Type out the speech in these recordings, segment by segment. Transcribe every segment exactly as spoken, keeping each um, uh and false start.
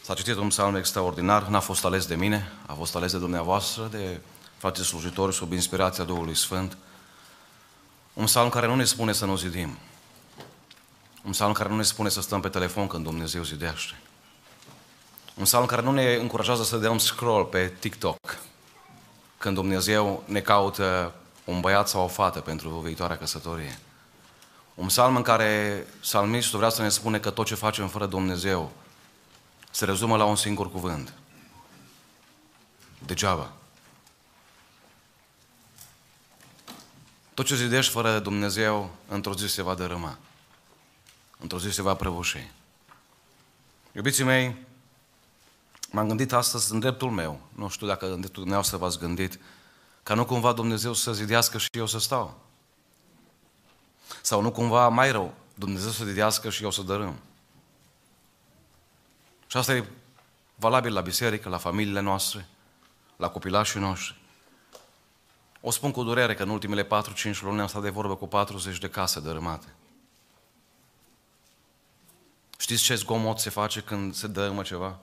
S-a citit un psalm extraordinar, n-a fost ales de mine, a fost ales de dumneavoastră, de frații slujitori, sub inspirația Duhului Sfânt. Un psalm care nu ne spune să nu zidim. Un psalm care nu ne spune să stăm pe telefon când Dumnezeu zidește. Un psalm care nu ne încurajează să dăm scroll pe TikTok când Dumnezeu ne caută un băiat sau o fată pentru viitoarea căsătorie. Un psalm în care psalmistul vrea să ne spune că tot ce facem fără Dumnezeu se rezumă la un singur cuvânt. Degeaba. Tot ce zidești fără Dumnezeu, într-o zi se va dărâma. Într-o zi se va prăbuși. Iubiții mei, m-am gândit astăzi în dreptul meu, nu știu dacă în dreptul dumneavoastră v-ați gândit, ca nu cumva Dumnezeu să zidească și eu să stau. Sau nu cumva mai rău, Dumnezeu să zidească și eu să dărâm. Și asta e valabil la biserică, la familiile noastre, la copilașii noștri. O spun cu durere că în ultimele patru-cinci luni am stat de vorbă cu patruzeci de case dărâmate. Știți ce zgomot se face când se dărâmă ceva?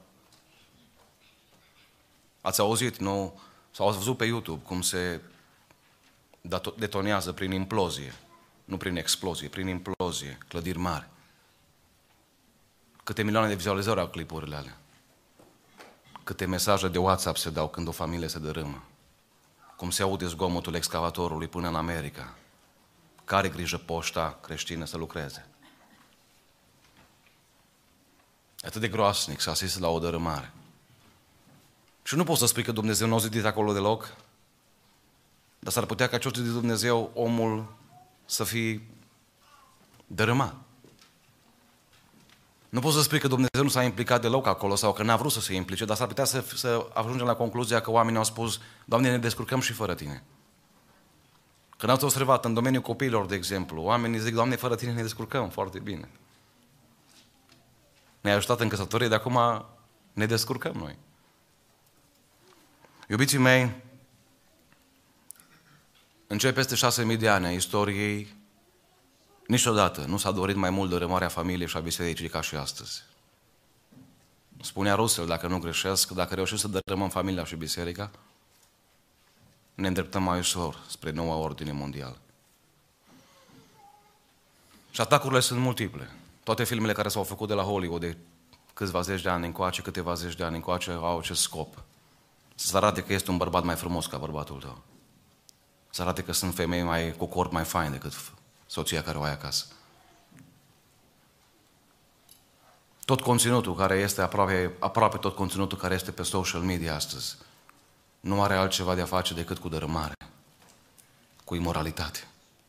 Ați auzit, nu? Sau ați văzut pe YouTube cum se detonează prin implozie. Nu prin explozie, prin implozie, clădiri mari. Câte milioane de vizualizări au clipurile alea. Câte mesaje de WhatsApp se dau când o familie se dărâmă. Cum se aude zgomotul excavatorului până în America. Care grijă poșta creștină să lucreze? Atât de groasnic să asiste la o dărâmare. Și nu poți să spui că Dumnezeu nu a zidit acolo deloc, dar s-ar putea ca ce-o zidit Dumnezeu omul să fie dărâmat. Nu poți să spui că Dumnezeu nu s-a implicat deloc acolo sau că n-a vrut să se implice, dar s-ar putea să, să ajungem la concluzia că oamenii au spus: Doamne, ne descurcăm și fără Tine. Când ați observat în domeniul copiilor, de exemplu, oamenii zic: Doamne, fără Tine ne descurcăm foarte bine. Ne-ai ajutat în căsătorie, de acum ne descurcăm noi. Iubiții mei, în cei peste șase mii de ani a istoriei, niciodată nu s-a dorit mai mult dărâmarea familiei și a bisericii ca și astăzi. Spunea Russell, dacă nu greșesc, dacă reușim să dărâmăm familia și biserica, ne îndreptăm mai ușor spre noua ordine mondială. Și atacurile sunt multiple. Toate filmele care s-au făcut de la Hollywood de câțiva zeci de ani încoace, câteva zeci de ani încoace, au acest scop. Să arate că este un bărbat mai frumos ca bărbatul tău. Să arate că sunt femei mai, cu corp mai fain decât soția care o ai acasă. Tot conținutul care este aproape, aproape tot conținutul care este pe social media astăzi nu are altceva de a face decât cu dărâmare, cu imoralitate.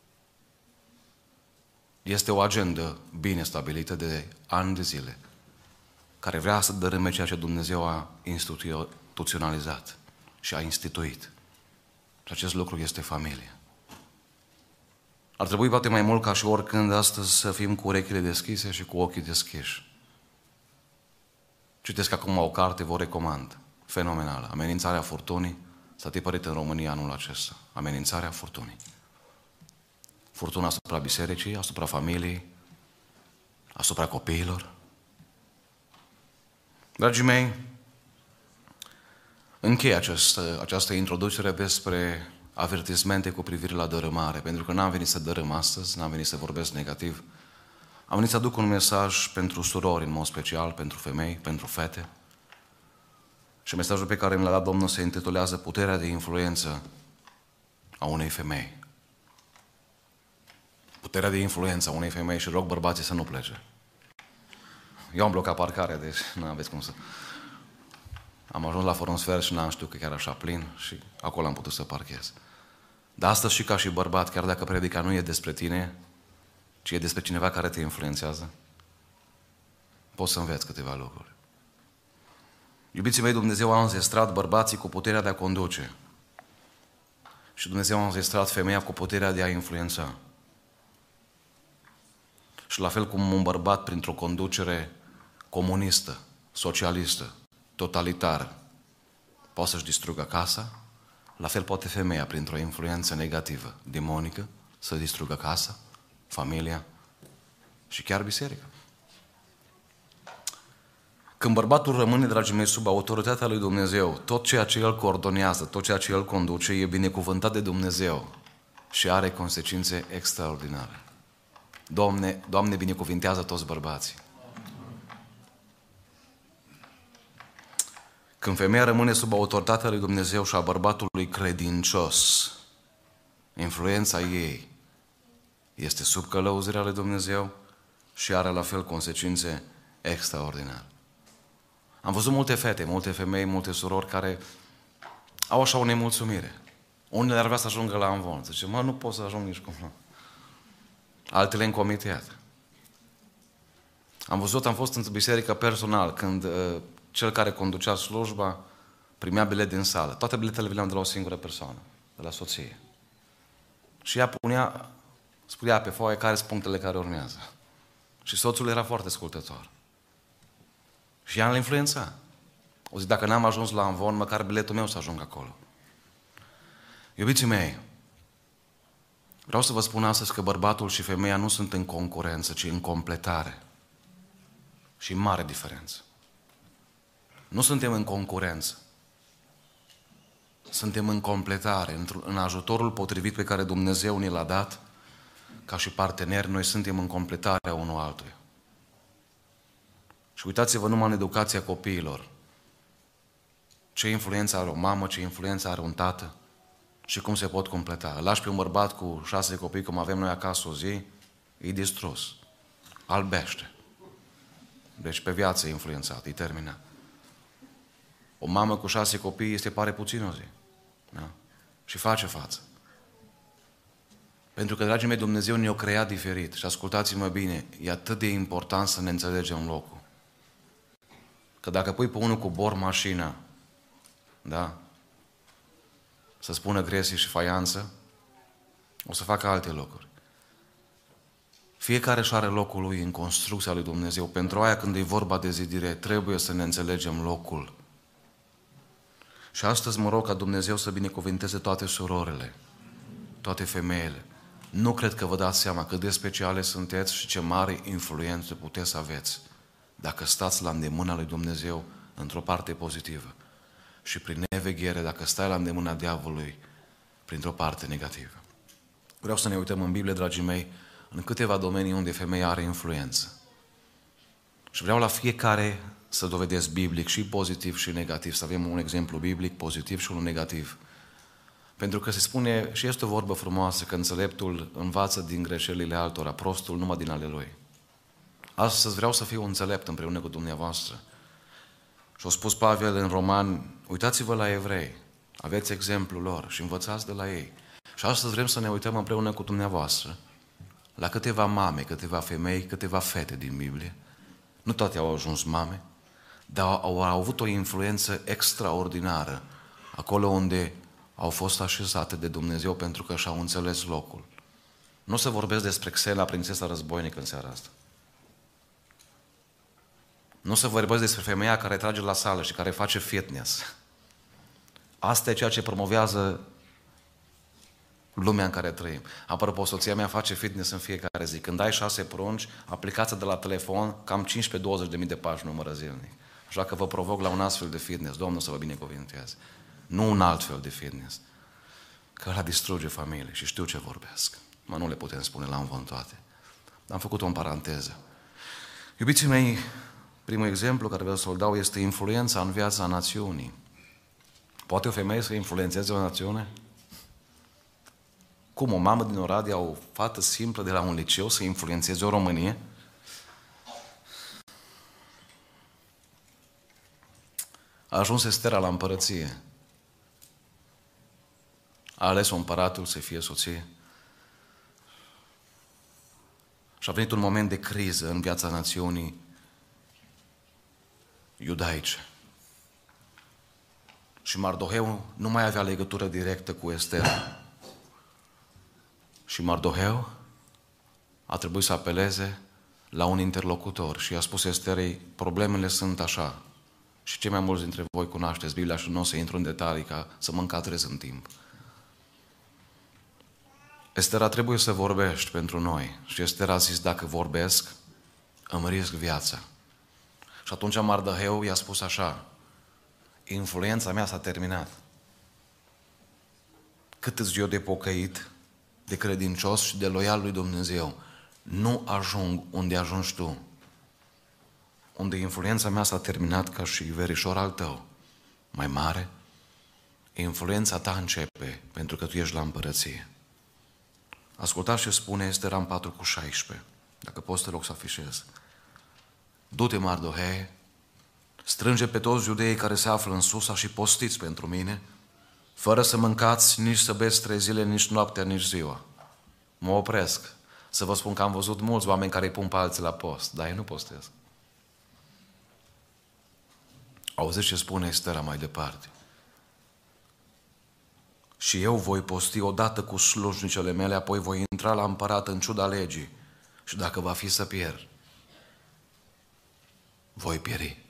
Este o agendă bine stabilită de ani de zile, care vrea să dărâme ceea ce Dumnezeu a instituționalizat și a instituit. Și acest lucru este familia. Ar trebui poate mai mult ca și oricând astăzi să fim cu urechile deschise și cu ochii deschiși. Citesc acum o carte, vă recomand, fenomenală. Amenințarea furtunii, s-a tipărit în România anul acesta. Amenințarea furtunii. Furtuna asupra bisericii, asupra familiei, asupra copiilor. Dragii mei, închei această, această introducere despre avertismente cu privire la dărâmare, pentru că n-am venit să dărâm astăzi, n-am venit să vorbesc negativ. Am venit să aduc un mesaj pentru surori, în mod special, pentru femei, pentru fete. Și mesajul pe care mi l-a dat Domnul se intitulează Puterea de influență a unei femei. Puterea de influență a unei femei, și rog bărbații să nu plece. Eu am blocat parcarea, deci nu aveți cum să... Am ajuns la Forum Sfert și n-am știut că chiar așa plin și acolo am putut să parchez. Dar astăzi și ca și bărbat, chiar dacă predica nu e despre tine, ci e despre cineva care te influențează, poți să înveți câteva lucruri. Iubiții mei, Dumnezeu a înzestrat bărbații cu puterea de a conduce. Și Dumnezeu a înzestrat femeia cu puterea de a influența. Și la fel cum un bărbat printr-o conducere comunistă, socialistă, totalitară, poate să-și distrugă casa, la fel poate femeia printr-o influență negativă, demonică, să distrugă casa, familia și chiar biserica. Când bărbatul rămâne, dragii mei, sub autoritatea lui Dumnezeu, tot ceea ce el coordonează, tot ceea ce el conduce, e binecuvântat de Dumnezeu și are consecințe extraordinare. Doamne, Doamne, binecuvintează toți bărbații. Când femeia rămâne sub autoritatea lui Dumnezeu și a bărbatului credincios, influența ei este sub călăuzirea lui Dumnezeu și are la fel consecințe extraordinare. Am văzut multe fete, multe femei, multe surori care au așa o nemulțumire. Unele ar vrea să ajungă la amvon. Zice, mă, nu pot să ajung nici cum. Altele în comitet. Am văzut, am fost în biserică personal, când uh, cel care conducea slujba primea bilet din sală. Toate biletele veneau de la o singură persoană, de la soție. Și ea punea, spunea pe foaie care sunt punctele care urmează. Și soțul era foarte ascultător. Și ea îl influența. O zi, dacă n-am ajuns la amvon, măcar biletul meu să ajung acolo. Iubiții mei, vreau să vă spun astăzi că bărbatul și femeia nu sunt în concurență, ci în completare. Și mare diferență. Nu suntem în concurență. Suntem în completare, în ajutorul potrivit pe care Dumnezeu ne l-a dat, ca și parteneri, noi suntem în completarea unul altuia. Și uitați-vă numai în educația copiilor. Ce influență are o mamă, ce influență are un tată și cum se pot completa. Îl lași pe un bărbat cu șase copii, cum avem noi acasă o zi, e distrus. Albește. Deci pe viață e influențat, e terminat. O mamă cu șase copii este pare puțin o zi. Da? Și face față. Pentru că, dragii mei, Dumnezeu ne-a creat diferit. Și ascultați-mă bine, e atât de important să ne înțelegem locul. Că dacă pui pe unul cu bor mașina, da, să spună gresie și faianță, o să facă alte locuri. Fiecare își are locul lui în construcția lui Dumnezeu. Pentru aia, când e vorba de zidire, trebuie să ne înțelegem locul. Și astăzi mă rog ca Dumnezeu să binecuvinteze toate surorile, toate femeile. Nu cred că vă dați seama cât de speciale sunteți și ce mare influență puteți să aveți dacă stați la îndemâna lui Dumnezeu într-o parte pozitivă și prin neveghere dacă stai la îndemâna diavolului printr-o parte negativă. Vreau să ne uităm în Biblie, dragii mei, în câteva domenii unde femeia are influență. Și vreau la fiecare să dovedesc biblic și pozitiv și negativ, să avem un exemplu biblic pozitiv și unul negativ. Pentru că se spune, și este o vorbă frumoasă, că înțeleptul învață din greșelile altora, prostul numai din ale lui. Astăzi vreau să fiu înțelept împreună cu dumneavoastră. Și a spus Pavel în Roman, uitați-vă la evrei, aveți exemplul lor și învățați de la ei. Și astăzi vrem să ne uităm împreună cu dumneavoastră la câteva mame, câteva femei, câteva fete din Biblie. Nu toate au ajuns mame, dar au, au avut o influență extraordinară acolo unde au fost așezate de Dumnezeu pentru că și-au înțeles locul. Nu o să vorbesc despre Xena, prințesa războinică în seara asta. Nu o să vorbesc despre femeia care trage la sală și care face fitness. Asta e ceea ce promovează lumea în care trăim. Apropo, soția mea face fitness în fiecare zi. Când ai șase prunci, aplicația de la telefon, cam cincisprezece douăzeci de mii de pași numără zilnic. Așa că vă provoc la un astfel de fitness. Domnul să vă binecuvinteze. Nu un alt fel de fitness. Că ăla distruge familie și știu ce vorbesc. Mă, nu le putem spune la învon toate. Am făcut-o în paranteză. Iubiții mei, primul exemplu care vreau să-l dau este influența în viața națiunii. Poate o femeie să influențeze o națiune? Cum o mamă din Oradea, o fată simplă de la un liceu să influențeze o Românie? A ajuns Estera la împărăție. A ales-o împăratul să fie soție. Și a venit un moment de criză în viața națiunii iudaice. Și Mardoheu nu mai avea legătură directă cu Estera. Și Mardoheu a trebuit să apeleze la un interlocutor și i-a spus Esterei, problemele sunt așa. Și cei mai mulți dintre voi cunoașteți Biblia și nu o să intru în detalii ca să mă încadrez în timp. Estera, trebuie să vorbești pentru noi. Și Estera a zis, dacă vorbesc, îmi risc viața. Și Și atunci Mardoheu i-a spus așa: influența mea s-a terminat. Cât îți eu de pocăit, de credincios și de loial lui Dumnezeu, nu ajung unde ajungi tu. Unde influența mea s-a terminat ca și verișor al tău, mai mare, influența ta începe pentru că tu ești la împărăție. Ascultați ce spune Estera în patru cu șaisprezece. Dacă poți, te rog să afișez. Du-te, Mardohei, strânge pe toți iudeii care se află în Susa și postiți pentru mine, fără să mâncați, nici să beți trei zile, nici noaptea, nici ziua. Mă opresc să vă spun că am văzut mulți oameni care îi pun pe alții la post, dar ei nu postez. Auziți ce spune Estera mai departe? Și eu voi posti odată cu slujnicele mele, apoi voi intra la împărat în ciuda legii. Și dacă va fi să pierd, voi pieri.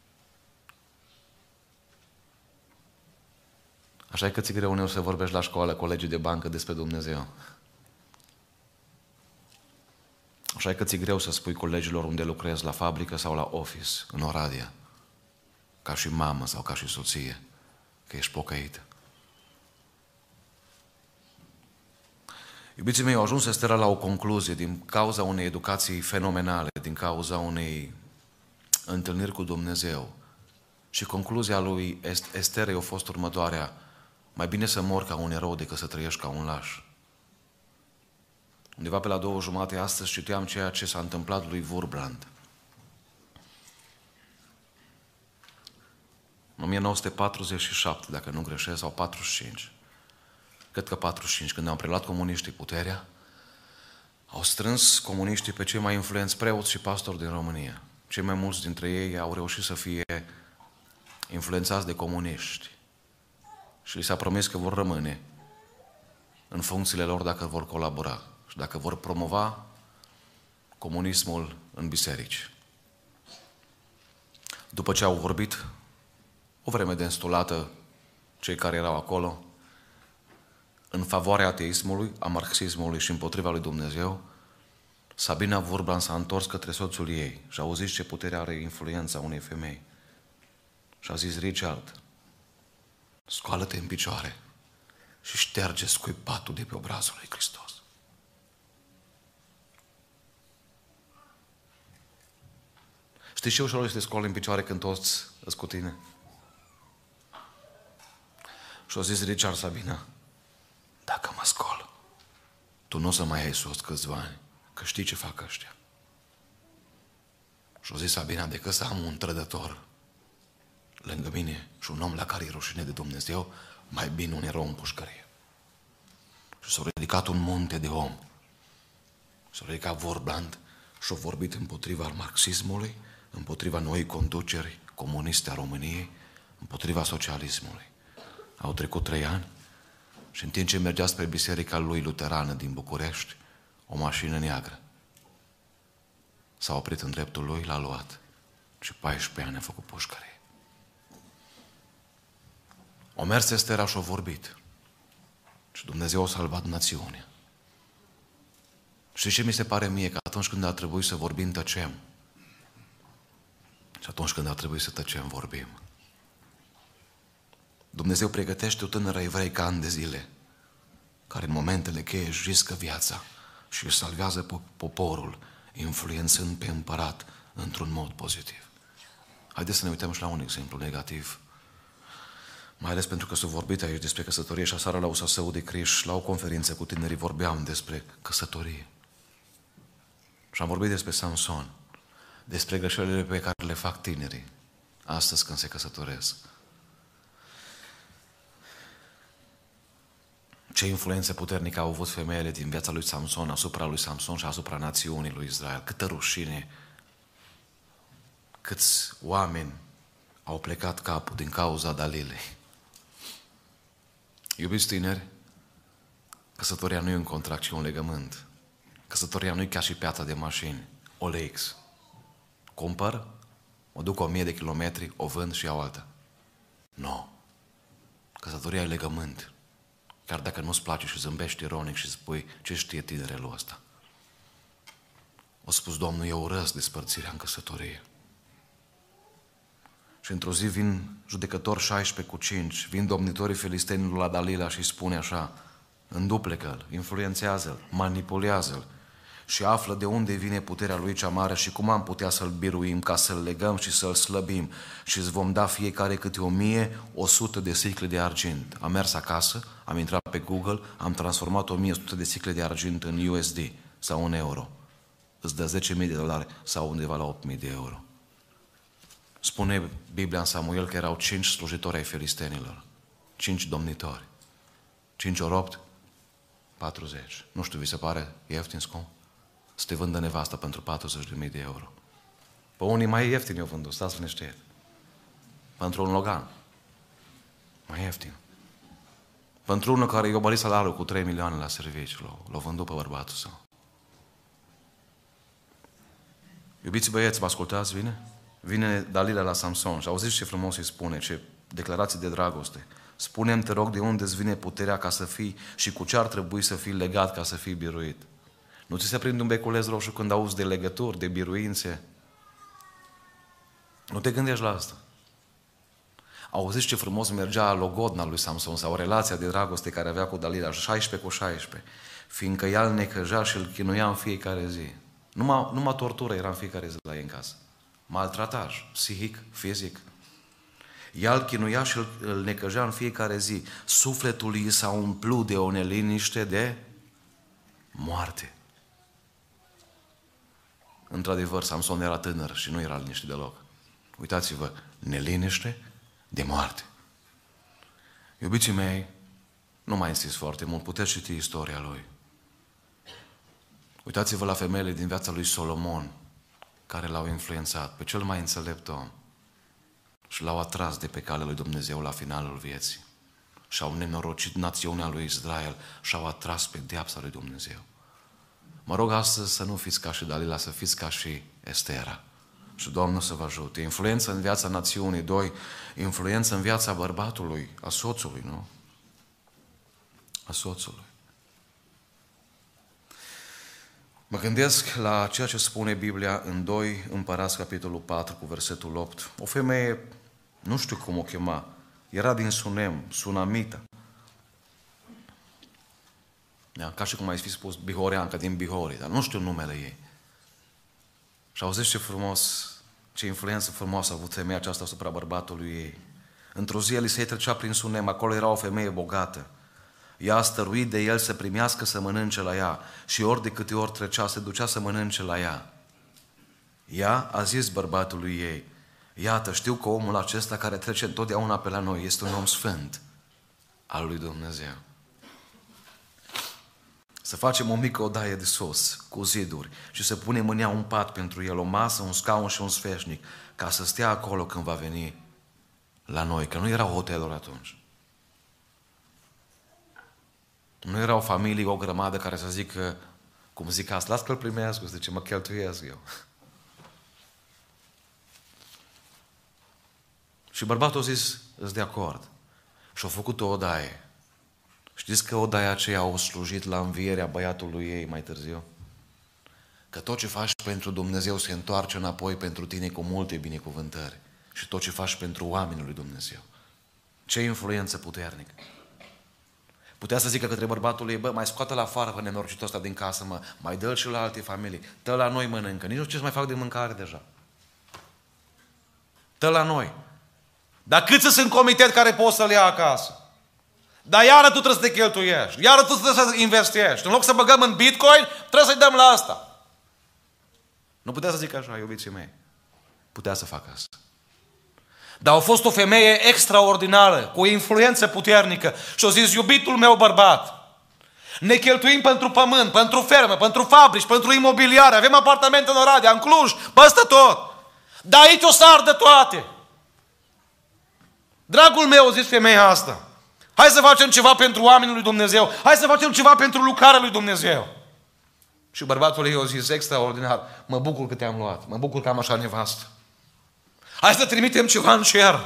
Așa e că ți-e greu uneori să vorbești la școală, colegii de bancă despre Dumnezeu. Așa e că ți-e greu să spui colegilor unde lucrezi, la fabrică sau la office, în Oradea, ca și mamă sau ca și soție, că ești pocăită. Iubiții mei, au ajuns Estera la o concluzie din cauza unei educații fenomenale, din cauza unei întâlniri cu Dumnezeu. Și concluzia lui Esterei a fost următoarea: mai bine să mor ca un erou decât să trăiești ca un laș. Undeva pe la două jumate astăzi citeam ceea ce s-a întâmplat lui Wurmbrand. În o mie nouă sute patruzeci și șapte, dacă nu greșesc, sau patruzeci și cinci. Cred că patruzeci și cinci, când au preluat comuniștii puterea, au strâns comuniștii pe cei mai influenți preoți și pastori din România. Cei mai mulți dintre ei au reușit să fie influențați de comuniști. Și li s-a promis că vor rămâne în funcțiile lor dacă vor colabora și dacă vor promova comunismul în biserici. După ce au vorbit o vreme de înstulată cei care erau acolo în favoarea ateismului, a marxismului și împotriva lui Dumnezeu, Sabina Wurmbrand s-a întors către soțul ei și a auzit ce putere are influența unei femei. Și a zis: Richard, scoală-te în picioare și șterge scuipatul de pe obrazul lui Hristos. Știi ce ușor este să scoală în picioare când toți îs cu tine? Și a zis Richard: Sabina, dacă mă scol, tu nu o să mai ai soț câțiva ani, că știi ce fac ăștia. Și a zis Sabina: decât să am un trădător lângă mine și un om la care e rușine de Dumnezeu, mai bine un erou în pușcărie. Și s-a ridicat un munte de om. S-a ridicat Wurmbrand și a vorbit împotriva marxismului, împotriva noii conduceri comuniste a României, împotriva socialismului. Au trecut trei ani și în timp ce mergea spre biserica lui luterană din București, o mașină neagră s-a oprit în dreptul lui, l-a luat și paisprezece ani a făcut pușcărie. O mers Estera și-a vorbit și Dumnezeu a salvat națiunea. Și ce mi se pare mie? Că atunci când a trebuit să vorbim, tăcem. Și atunci când a trebuit să tăcem, vorbim. Dumnezeu pregătește o tânără evreică ani de zile, care în momentele cheie își riscă viața și își salvează poporul, influențând pe împărat într-un mod pozitiv. Haideți să ne uităm și la un exemplu negativ. Mai ales pentru că s-a vorbit aici despre căsătorie și aseară la U S A S-ul de Criș, la o conferință cu tinerii, vorbeam despre căsătorie. Și am vorbit despre Samson, despre greșelile pe care le fac tinerii astăzi când se căsătoresc. Ce influență puternică au avut femeile din viața lui Samson asupra lui Samson și asupra națiunii lui Israel. Câtă rușine, câți oameni au plecat capul din cauza Dalilei. Iubiți tineri, căsătoria nu e un contract, ci un legământ. Căsătoria nu e ca și piața de mașini, O L X. Cumpăr, o duc o mie de kilometri, o vând și iau alta. Nu. No. Căsătoria e legământ. Chiar dacă nu-ți place și zâmbești ironic și spui: ce știe tinerelul ăsta? O spus Domnul: eu urăsc despărțirea în căsătorie. Și într-o zi vin judecători șaisprezece cu cinci, vin domnitorii filistenilor la Dalila și spune așa: înduplecă-l, influențează-l, manipulează-l și află de unde vine puterea lui cea mare și cum am putea să-l biruim ca să-l legăm și să-l slăbim și îți vom da fiecare câte o mie, o sută de sicle de argint. Am mers acasă, am intrat pe Google, am transformat o mie o sută de sicle de argint în U S D sau în euro. Îți dă zece mii de dolari sau undeva la opt mii de euro. Spune Biblia în Samuel că erau cinci slujitori ai filistenilor, cinci domnitori, cinci ori opt, patruzeci. Nu știu, vi se pare ieftin, scump? Să te vândă nevasta pentru patruzeci de mii de euro. Pe unii mai ieftin eu vândut, stați liniștit. Pentru un Logan. Mai ieftin. Pentru unul care i-a bărit salariul cu trei milioane la serviciu, l-a vândut pe bărbatul său. Iubiți băieți, vă ascultați, vine? Vine Dalila la Samson și auziți ce frumos îi spune, ce declarații de dragoste. Spune-mi, te rog, de unde îți vine puterea ca să fii și cu ce ar trebui să fii legat ca să fii biruit. Nu ți se prinde un beculeț roșu când auzi de legături, de biruințe? Nu te gândești la asta. Auziți ce frumos mergea logodna lui Samson sau relația de dragoste care avea cu Dalila, șaisprezece cu șaisprezece, fiindcă ea îl necăja și îl chinuia în fiecare zi. Numai, numai tortură era în fiecare zi la ei în casă. Maltrataj, psihic, fizic. Ea îl chinuia și îl, îl necăjea în fiecare zi. Sufletul ei s-a umplut de o neliniște de moarte. Într-adevăr, Samson era tânăr și nu era liniște deloc. Uitați-vă, neliniște de moarte. Iubiții mei, nu mai insist foarte mult, puteți citi istoria lui. Uitați-vă la femeile din viața lui Solomon, care l-au influențat pe cel mai înțelept om și l-au atras de pe calea lui Dumnezeu la finalul vieții. Și-au nenorocit națiunea lui Israel și-au atras pe pedeapsa lui Dumnezeu. Mă rog astăzi să nu fiți ca și Dalila, să fiți ca și Estera. Și Domnul să vă ajute. Influență în viața națiunii. Doi, influență în viața bărbatului, a soțului, nu? A soțului. Mă gândesc la ceea ce spune Biblia în doi Împărați, capitolul patru, cu versetul opt. O femeie, nu știu cum o chema, era din Sunem, Sunamita. Da, ca și cum ai fi spus Bihoreancă, din Bihori, dar nu știu numele ei. Și auziți ce frumos, ce influență frumoasă a avut femeia aceasta asupra bărbatului ei. Într-o zi Elisei trecea prin Sunem, acolo era o femeie bogată. Ea a stăruit de el să primească să mănânce la ea și ori de câte ori trecea, se ducea să mănânce la ea. Ea a zis bărbatului ei: iată, știu că omul acesta care trece întotdeauna pe la noi este un om sfânt al lui Dumnezeu. Să facem o mică odaie de sos cu ziduri și să punem în ea un pat pentru el, o masă, un scaun și un sfeșnic, ca să stea acolo când va veni la noi, că nu erau hoteluri atunci. Nu era o familie, o grămadă care să zică, cum zic asta, las că-l primească, zice, mă cheltuiesc eu. Și bărbatul a zis, îți de acord. Și a făcut o odaie. Știți că odaia aceea a slujit la învierea băiatului ei mai târziu? Că tot ce faci pentru Dumnezeu se întoarce înapoi pentru tine cu multe binecuvântări. Și tot ce faci pentru oamenii lui Dumnezeu. Ce influență puternică! Putea să zică către bărbatul ei, bă, mai scoate-l afară pe nenorocitul ăsta din casă, mă, mai dă-l și la alte familii, tă la noi mănâncă, nici nu știu ce să mai fac de mâncare deja. Tă la noi. Dar câți sunt comitet care poți să-l ia acasă? Dar iară tu trebuie să te cheltuiești, iară tu trebuie să investești. În loc să băgăm în Bitcoin, trebuie să-i dăm la asta. Nu putea să zic așa, iubiții mei. Putea să facă asta. Dar a fost o femeie extraordinară, cu o influență puternică și a zis, iubitul meu bărbat, ne cheltuim pentru pământ, pentru fermă, pentru fabrici, pentru imobiliare, avem apartamente în Oradea, în Cluj, peste tot. Dar aici o să ardă toate. Dragul meu, a zis femeia asta, hai să facem ceva pentru oamenii lui Dumnezeu, hai să facem ceva pentru lucrarea lui Dumnezeu. Și bărbatul ei a zis, extraordinar, mă bucur că te-am luat, mă bucur că am așa nevastă. Hai să trimitem ceva în cer.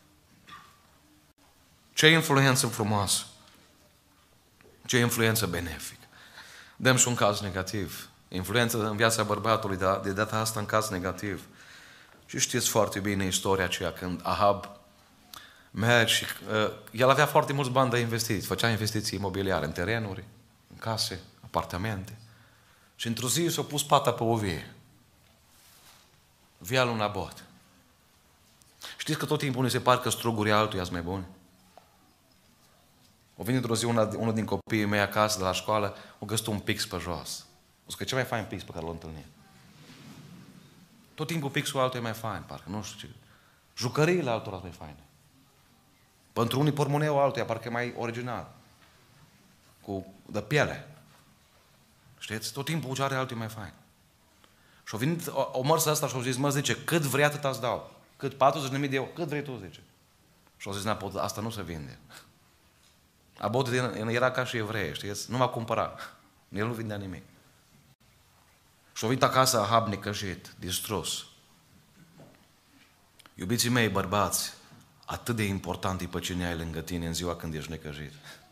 Ce influență frumoasă. Ce influență benefică. Dăm și un caz negativ. Influență în viața bărbatului, dar de data asta în caz negativ. Și știți foarte bine istoria aceea când Ahab merge și uh, el avea foarte mulți bani de investiții, făcea investiții imobiliare în terenuri, în case, apartamente. Și într-o zi s-a pus pata pe o vie. Via lui Nabot. Știți că tot timpul ne se par că strugurii altuia sunt mai buni? O venit într-o zi una, unul din copiii mei acasă de la școală, o găsit un pix pe jos. O zic că ce mai fain pix pe care l-a întâlnit? Tot timpul pixul altul e mai fain, parcă, nu știu ce. Jucăriile altora sunt mai faine. Pentru unii pormoneul altuia, parcă e mai original. Cu de piele. Știți? Tot timpul ce are altul e mai fain. Și a venit o, o mărsă asta și a zis, mă, zice, cât vrei atât îți dau. Cât? patruzeci de mii de euro. Cât vrei tu, zice. Și a zis, n-a, asta nu se vinde. Abot era ca și evrei, știți? Nu m-a cumpărat. El nu vindea nimic. Și a venit acasă Ahab necăjit, distrus. Iubiții mei, bărbați, atât de important e pe cine ai lângă tine în ziua când ești necăjit.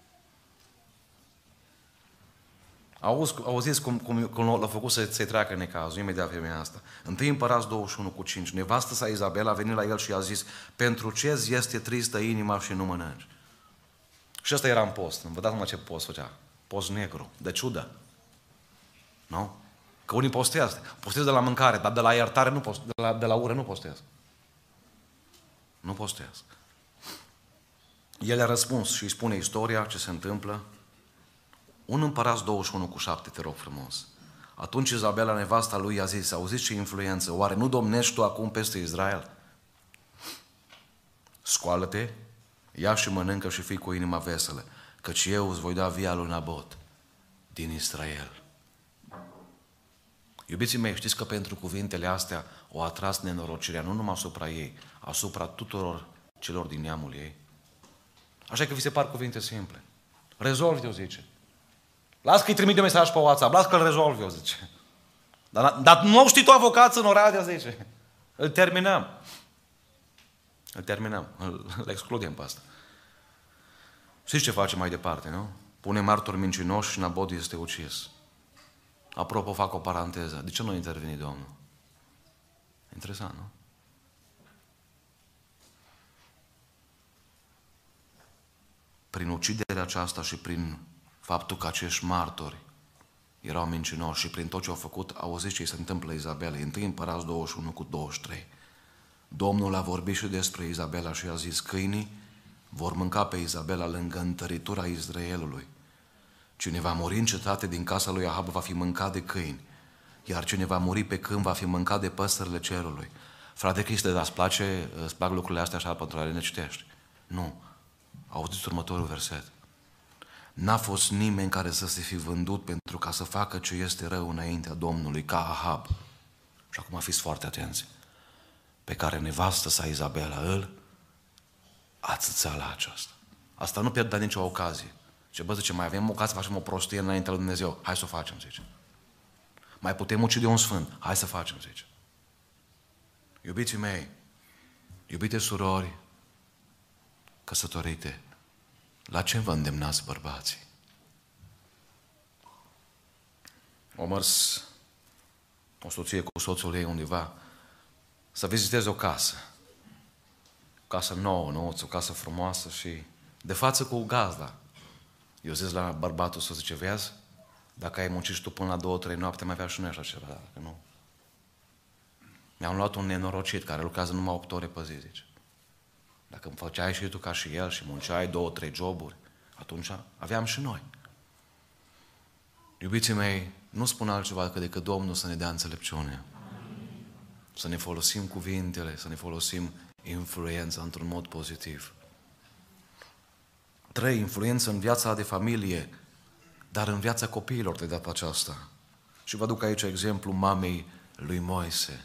Auzi, auziți cum, cum, cum l-a făcut să, să-i treacă necazul, imediat femeia asta. Întâi Împărați douăzeci și unu cu cinci. Nevastă sa Izabela a venit la el și i-a zis, pentru ce-ți este tristă inima și nu mănânci? Și ăsta era în post. Vă dați mă ce post făcea? Post negru, de ciudă. Nu? Că unii postează. Postează de la mâncare, dar de la iertare nu postează, de la, de la ură nu postează. Nu postează. El a răspuns și îi spune istoria, ce se întâmplă. Un Împărați douăzeci și unu cu șapte, te rog frumos. Atunci Izabela, nevasta lui, a zis, auziți ce influență, oare nu domnești tu acum peste Israel? Scoală-te, ia și mănâncă și fii cu inima veselă, căci eu îți voi da via lui Nabot din Israel. Iubiții mei, știți că pentru cuvintele astea o atras nenorocirea, nu numai asupra ei, asupra tuturor celor din neamul ei. Așa că vi se par cuvinte simple. Rezolvi-o, zice. Las că-i trimite mesaj pe WhatsApp, las că-l rezolvi, eu zice. Dar, dar nu știi tu avocați în Oradea, zice. Îl terminăm. Îl terminăm, îl, îl excludem pe asta. Știți ce face mai departe, nu? Pune martori mincinoși și Nabot este ucis. Apropo, fac o paranteză. De ce nu a intervenit Domnul? Interesant, nu? Prin uciderea aceasta și prin faptul că acești martori erau mincinoși și prin tot ce au făcut, auziți ce îi se întâmplă Izabela. Întâi Împărați douăzeci și unu cu douăzeci și trei. Domnul a vorbit și despre Izabela și a zis, câinii vor mânca pe Izabela lângă întăritura Israelului. Cine va muri în cetate din casa lui Ahab va fi mâncat de câini, iar cine va muri pe câmp va fi mâncat de păsările cerului. Frate Criste, dar îți place, îți plac lucrurile astea așa pentru a le citești? Nu. Auziți următorul verset. N-a fost nimeni care să se fi vândut pentru ca să facă ce este rău înaintea Domnului, ca Ahab. Și acum fiți foarte atenți. Pe care nevastă sa Izabela îl ațăța la aceasta. Asta nu pierdea nicio ocazie. Ce bă, zice, mai avem ocazie să facem o prostie înaintea lui Dumnezeu. Hai să o facem, zice. Mai putem ucide un sfânt. Hai să facem, zice. Iubiții mei, iubite surori căsătorite, la ce vă îndemnați bărbații? O mers o soție cu soțul ei undeva să viziteze o casă. O casă nouă, nu? O casă frumoasă și de față cu gazda. Eu zis la bărbatul să zice, vezi, dacă ai muncit tu până la două, trei noapte, mai avea și noi așa ceva, dacă nu. Mi-am luat un nenorocit care lucrează numai opt ore pe zi, zice. Dacă îmi făceai și tu ca și el și munceai două, trei joburi, atunci aveam și noi. Iubiții mei, nu spun altceva decât, decât Domnul să ne dea înțelepciune. Să ne folosim cuvintele, să ne folosim influența într-un mod pozitiv. Trei, influență în viața de familie, dar în viața copiilor de data aceasta. Și vă duc aici exemplu mamei lui Moise.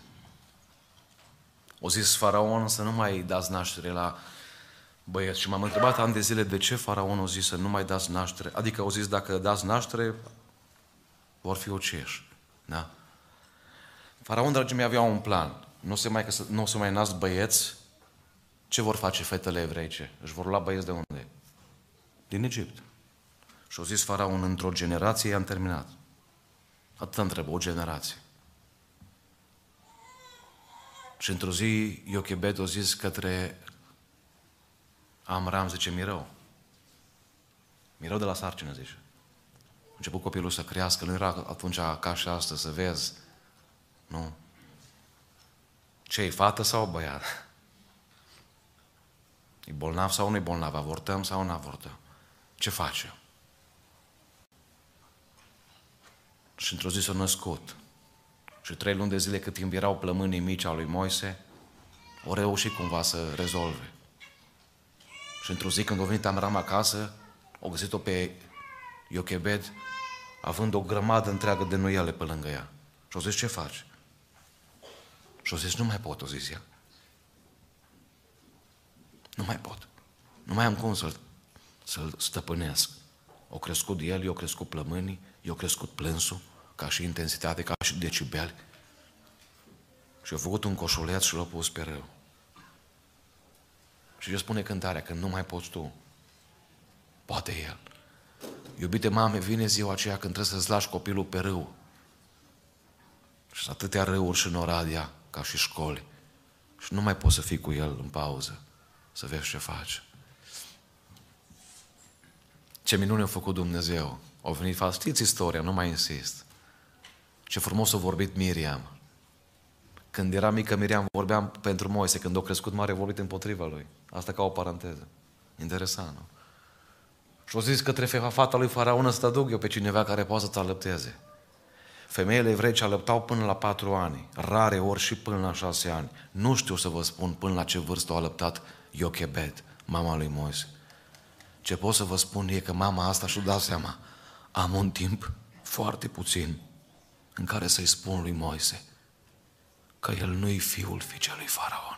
O zis Faraon să nu mai dați naștere la băieți. Și m-am întrebat ani de zile de ce Faraon o zis să nu mai dați naștere. Adică o zis dacă dați naștere, vor fi uciși. Da? Faraon, dragii mei, avea un plan. Nu se mai, nu se mai nasc băieți. Ce vor face fetele evreice? Își vor lua băieți de unde? Din Egipt. Și-o zis Faraon, într-o generație i-am terminat. Atât întreb, o generație. Și într-o zi Iochebed a zis către Amram, zice, mi rău. Mi rău de la sarcină, zice. A început copilul să crească, nu era atunci ca și astăzi, să vezi. Nu. Ce-i, fată sau băiat? E bolnav sau nu e bolnav? Avortăm sau nu avortăm? Ce face? Și într-o zi s-a născut. Și trei luni de zile cât timp erau plămânii mici al lui Moise, o reușit cumva să rezolve. Și într-o zi când a venit Amram acasă, o găsit-o pe Iochebed, având o grămadă întreagă de nuiele pe lângă ea. Și o zis, ce faci? Și o zis, nu mai pot, o zis el. Nu mai pot. Nu mai am cum să-l, să-l stăpânesc. O crescut el, i-o crescut plămânii, i-o crescut plânsul, ca și intensitate, ca și decibeli. Și a făcut un coșuleț și l-a pus pe râu. Și ce spune cântarea? Când nu mai poți tu, poate el. Iubite mame, vine ziua aceea când trebuie să-ți lași copilul pe râu. Și sunt atâtea râuri și în Oradea, ca și școli. Și nu mai poți să fii cu el în pauză, să vezi ce face. Ce minune a făcut Dumnezeu. Au venit față. Știți istoria, nu mai insist. Ce frumos a vorbit Miriam. Când era mică Miriam, vorbeam pentru Moise. Când a crescut mare, a vorbit împotriva lui. Asta ca o paranteză. Interesant, nu? Și au zis către fata lui Faraon, să te aduc eu pe cineva care poate să te alăpteze. Femeile evrei ce alăptau până la patru ani, rare ori și până la șase ani. Nu știu să vă spun până la ce vârstă a alăptat Iochebed, mama lui Moise. Ce pot să vă spun e că mama asta și-o da seama, am un timp foarte puțin în care să-i spun lui Moise că el nu-i fiul fiicelui Faraon.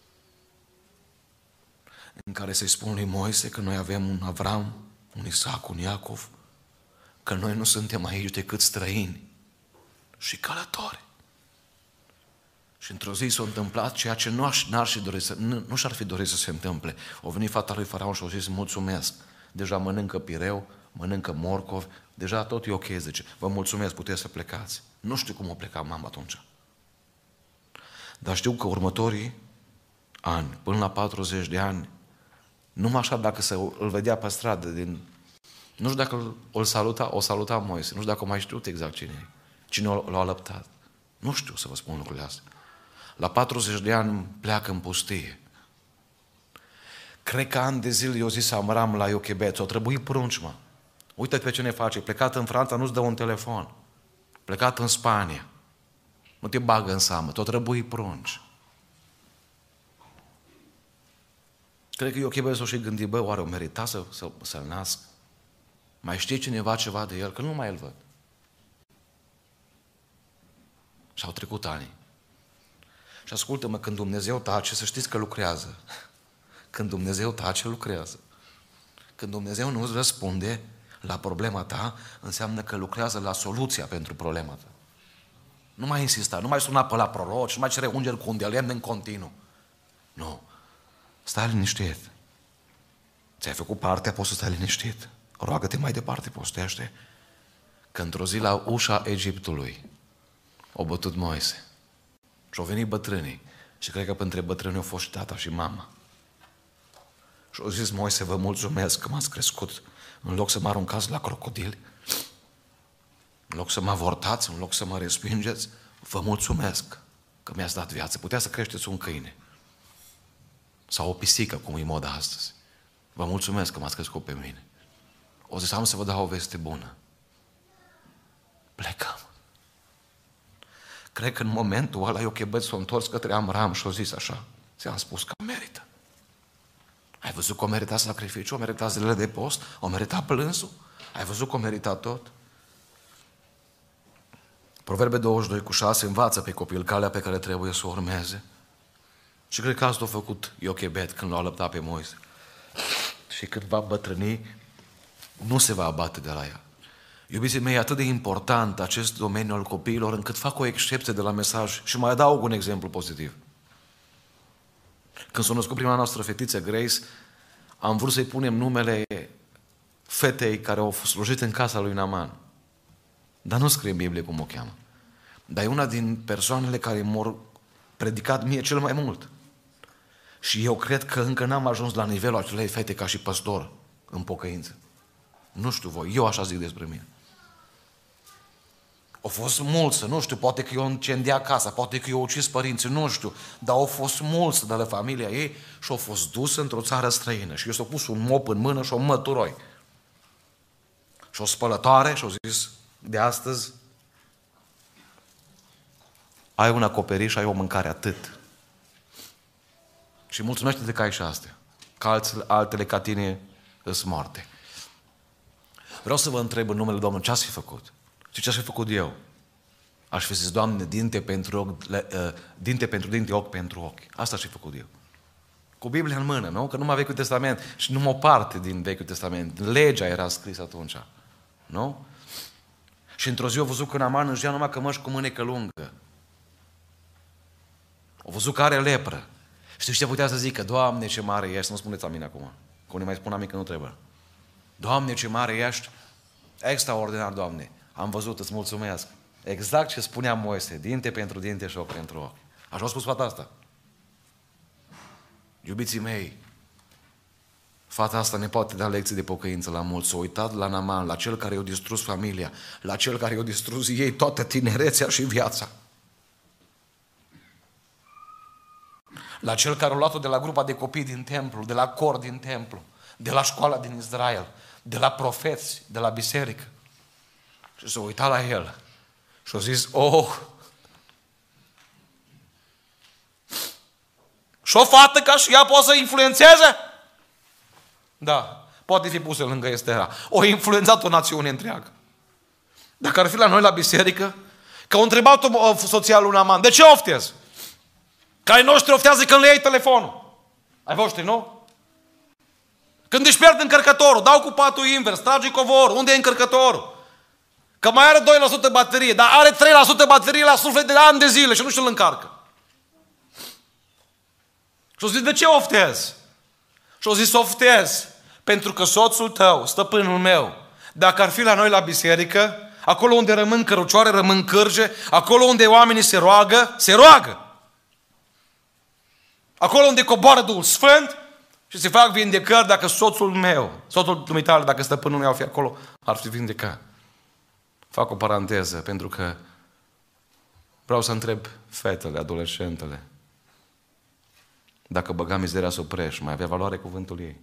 În care să-i spun lui Moise că noi avem un Avram, un Isaac, un Iacov, că noi nu suntem aici decât străini și călători. Și într-o zi s-a întâmplat ceea ce nu, aș, n-ar și dori să, nu, nu și-ar fi dorit să se întâmple. O venit fata lui Faraon și a zis, mulțumesc, deja mănâncă pireu, mănâncă morcov, deja tot e ok, zice, vă mulțumesc, puteți să plecați. Nu știu cum a plecat mama atunci. Dar știu că următorii ani, până la patruzeci de ani, numai așa dacă se, îl vedea pe stradă, din, nu știu dacă îl saluta, o saluta Moise, nu știu dacă o mai știut exact cine e, cine l-a alăptat. Nu știu să vă spun lucrurile astea. La patruzeci de ani pleacă în pustie. Cred că ani de zile eu zis Amram la Iochebed, o trebuie prunci, mă. Uite pe ce ne face, plecat în Franța, nu-ți dă un telefon. Plecat în Spania. Nu te bagă în seamă, tot trebuie prunci. Cred că Iochebed s-o și gândi, bă, oare o merita să, să, să-l nasc? Mai știe cineva ceva de el? Că nu mai îl văd. Și au trecut ani. Și ascultă-mă, când Dumnezeu tace, să știți că lucrează. Când Dumnezeu tace, lucrează. Când Dumnezeu nu îți răspunde la problema ta, înseamnă că lucrează la soluția pentru problema ta. Nu mai insista, nu mai suna pe la proroci, nu mai cere ungeri cu un de lemn în continuu. Nu. Stai liniștit. Ți-ai făcut partea, poți să stai liniștit. Roagă-te mai departe, postește. Că într-o zi la ușa Egiptului au bătut Moise. Și au venit bătrânii. Și cred că între bătrâni au fost și tata și mama. Și au zis Moise, vă mulțumesc că m-ați crescut. În loc să mă aruncați la crocodili, în loc să mă avortați, în loc să mă respingeți, vă mulțumesc că mi-ați dat viață. Putea să creșteți un câine. Sau o pisică, cum e moda astăzi. Vă mulțumesc că m-ați crescut pe mine. O zis, am să vă dau o veste bună. Plecăm. Cred că în momentul ăla Iochebed s-a întors către Amram și a zis așa, ți-am spus că merită. Ai văzut că o merita sacrificiu, o merita zilele de post, o merita plânsul? Ai văzut că o merita tot? Proverbe douăzeci și doi cu șase învață pe copil calea pe care trebuie să o urmeze. Și cred că asta a făcut Iochebed când l-a alăptat pe Moise. Și când va bătrâni, nu se va abate de la ea. Iubiții mei, e atât de important acest domeniu al copiilor, încât fac o excepție de la mesaj și mai adaug un exemplu pozitiv. Când s-a născut prima noastră fetiță, Grace, am vrut să-i punem numele fetei care au slujit în casa lui Naaman. Dar nu scrie în Biblie cum o cheamă. Dar e una din persoanele care mor predicat mie cel mai mult. Și eu cred că încă n-am ajuns la nivelul acelei fete ca și păstor în pocăință. Nu știu voi, eu așa zic despre mine. Au fost mulți, nu știu, poate că eu încendea casa, poate că eu ucis părinții, nu știu, dar au fost mulți de la familia ei și au fost dus într-o țară străină. Și eu s-a pus un mop în mână și o măturoi. Și o spălătoare și au zis, de astăzi ai un acoperiș, ai o mâncare, atât. Și mulțumește-te că ai și astea. Că altele ca tine îs moarte. Vreau să vă întreb în numele Domnului, ce ați fi făcut? Și ce aș fi făcut eu? Aș fi zis, Doamne, dinte pentru ochi, dinte pentru dinte, ochi pentru ochi. Asta aș fi făcut eu. Cu Biblia în mână, nu? Că numai Vechiul Testament și numai o parte din Vechiul Testament. Legea era scrisă atunci. Nu? Și într-o zi au văzut că Naaman își ia numai cămăși cu mânecă lungă. Au văzut că are lepră. Știu ce putea să zică? Doamne, ce mare ești. Să nu spuneți amin acum. Că unii mai spun amin că nu trebuie. Doamne, ce mare ești. Extraordinar, Doamne. Am văzut, îți mulțumesc. Exact ce spunea Moise. Dinte pentru dinte și ochi pentru ochi. Așa a spus fata asta. Iubiții mei, fata asta ne poate da lecții de pocăință la mulți. S-a uitat la Naaman, la cel care i-a distrus familia, la cel care i-a distrus ei toată tinerețea și viața. La cel care a luat-o de la grupa de copii din templu, de la cor din templu, de la școala din Israel, de la profeți, de la biserică. Și s-a uitat la el și a zis, oh, și o fată ca și ea poate să influențeze? Da, poate fi pusă lângă Estera. O influențat o națiune întreagă. Dacă ar fi la noi la biserică, că au întrebat-o soția lui Naaman, de ce oftezi? Că ai noștri oftează când le iei telefonul. Ai voștri, nu? Când își pierd încărcătorul, dau cu patul invers, tragi covorul, unde e încărcătorul? Că mai are doi la sută baterie, dar are trei la sută baterie la suflet de ani de zile și nu știu-l încarcă. Și-o zis, de ce oftezi? Și-o zis, oftezi, pentru că soțul tău, stăpânul meu, dacă ar fi la noi la biserică, acolo unde rămân cărucioare, rămân cârje, acolo unde oamenii se roagă, se roagă. Acolo unde coboară Duhul Sfânt și se fac vindecări, dacă soțul meu, soțul dumitale, dacă stăpânul meu ar fi acolo, ar fi vindecat. Fac o paranteză, pentru că vreau să întreb fetele, adolescentele, dacă băga mizeria să o prești, mai avea valoare cuvântul ei?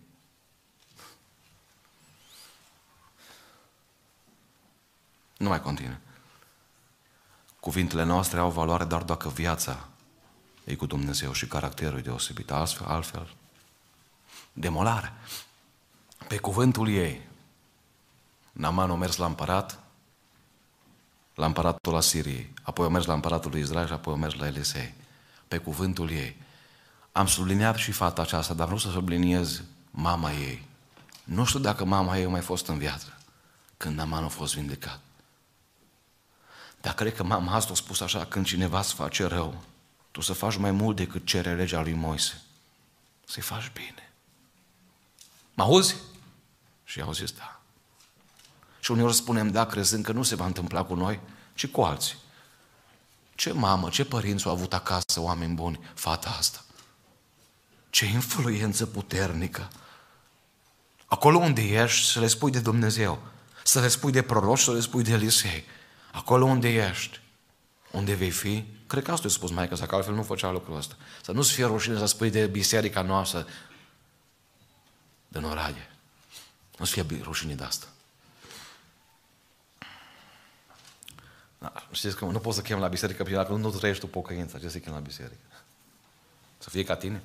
Nu mai continuă. Cuvintele noastre au valoare doar dacă viața e cu Dumnezeu și caracterul e deosebit. Altfel, altfel, demolare. Pe cuvântul ei, Naaman a mers la împărat, la împăratul Asiriei, apoi a mers la împăratul lui Israel și apoi a mers la Elisei. Pe cuvântul ei. Am subliniat și fata aceasta, dar vreau să subliniez mama ei. Nu știu dacă mama ei a mai fost în viață când Naaman a fost vindecat. Dar cred că mama asta a spus așa, când cineva îți face rău, tu să faci mai mult decât cere legea lui Moise. Să-i faci bine. Mă auzi? Și i-au zis da. Și uneori spunem da, crezând că nu se va întâmpla cu noi, ci cu alții. Ce mamă, ce părinți au avut acasă, oameni buni, fata asta. Ce influență puternică. Acolo unde ești, să le spui de Dumnezeu, să le spui de proroci, să le spui de Elisei. Acolo unde ești, unde vei fi, cred că asta i-a spus maica sa, că altfel nu făcea lucrul ăsta. Să nu-ți fie rușine să spui de biserica noastră din Oradea. Nu-ți fie rușine de asta. Da, știți că nu poți să chem la biserică pe dacă nu trăiești tu pocăința, ce să chem la biserică? Să fie ca tine?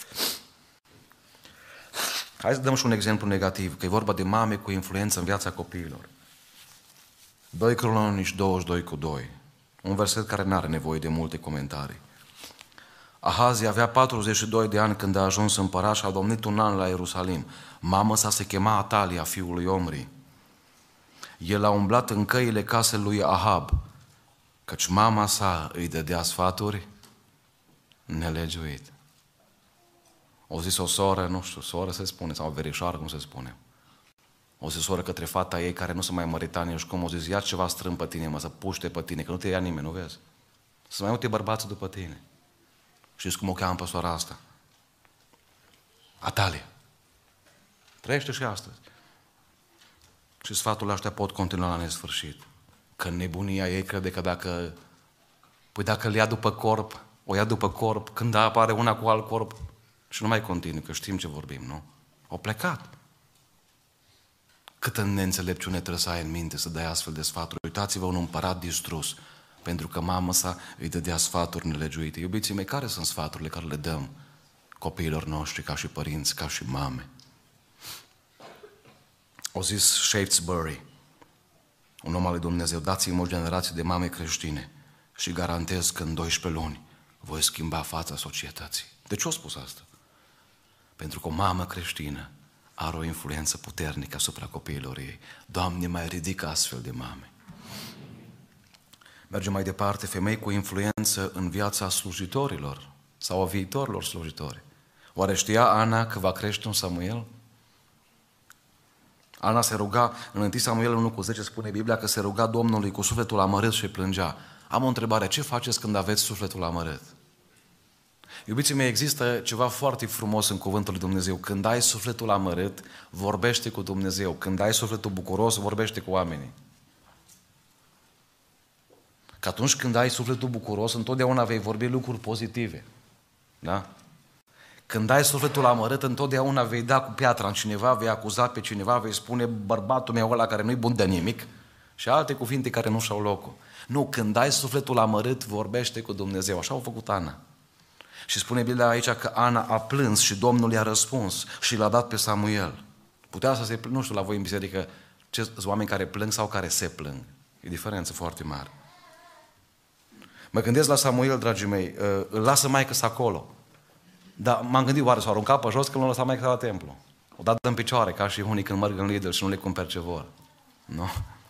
Hai să dăm și un exemplu negativ, că e vorba de mame cu influență în viața copiilor. doi Cronici douăzeci și doi cu doi. Un verset care nu are nevoie de multe comentarii. Ahazi avea patruzeci și doi de ani când a ajuns împărat și a domnit un an la Ierusalim. Mama sa se chema Atalia, fiul lui Omri. El a umblat în căile casei lui Ahab, căci mama sa îi dădea sfaturi nelegiuit. O zis o soră, nu știu, soră se spune, sau o verișoară, cum se spune. O zis soră către fata ei care nu se mai mărita nici cum, o zis, ia ceva strâm pe tine, mă, să puște pe tine, că nu te ia nimeni, nu vezi? Să mai uite bărbații după tine. Știți cum o cheamă pe sora asta? Atalia. Trăiește și astăzi. Și sfaturile astea pot continua la nesfârșit. Că nebunia ei crede că dacă, păi dacă îl ia după corp, o ia după corp, când apare una cu alt corp, și nu mai continui, că știm ce vorbim, nu? Au plecat. Câtă neînțelepciune trebuie să ai în minte să dai astfel de sfaturi. Uitați-vă, un împărat distrus, pentru că mama sa îi dădea sfaturi nelegiuite. Iubiții mei, care sunt sfaturile care le dăm copiilor noștri, ca și părinți, ca și mame? O zis Shaftesbury, un om al lui Dumnezeu, dați-mi o generație de mame creștine și garantez că în doisprezece luni voi schimba fața societății. De ce a spus asta? Pentru că o mamă creștină are o influență puternică asupra copiilor ei. Doamne, mai ridică astfel de mame. Mergem mai departe, femei cu influență în viața slujitorilor sau a viitorilor slujitori. Oare știa Ana că va crește un Samuel? Ana se ruga, în întâi Samuel unu cu zece spune Biblia că se ruga Domnului cu sufletul amărât și plângea. Am o întrebare, ce faceți când aveți sufletul amărât? Iubiții mei, există ceva foarte frumos în cuvântul lui Dumnezeu. Când ai sufletul amărât, vorbește cu Dumnezeu. Când ai sufletul bucuros, vorbește cu oamenii. Că atunci când ai sufletul bucuros, întotdeauna vei vorbi lucruri pozitive. Da? Când ai sufletul amărât, întotdeauna vei da cu piatra în cineva, vei acuza pe cineva, vei spune bărbatul meu ăla care nu-i bun de nimic și alte cuvinte care nu și-au locul. Nu, când ai sufletul amărât, vorbește cu Dumnezeu. Așa a făcut Ana. Și spune Biblia aici că Ana a plâns și Domnul i-a răspuns și l-a dat pe Samuel. Putea să se plâng, nu știu la voi în biserică, ce sunt oameni care plâng sau care se plâng. E diferență foarte mare. Mă gândesc la Samuel, dragii mei, îl lasă maică-sa acolo. Dar m-am gândit, oare s-a aruncat pe jos că l-a lăsat maică la templu? O dat în picioare, ca și unii când merg în Lidl și nu le cumperi ce vor. Nu?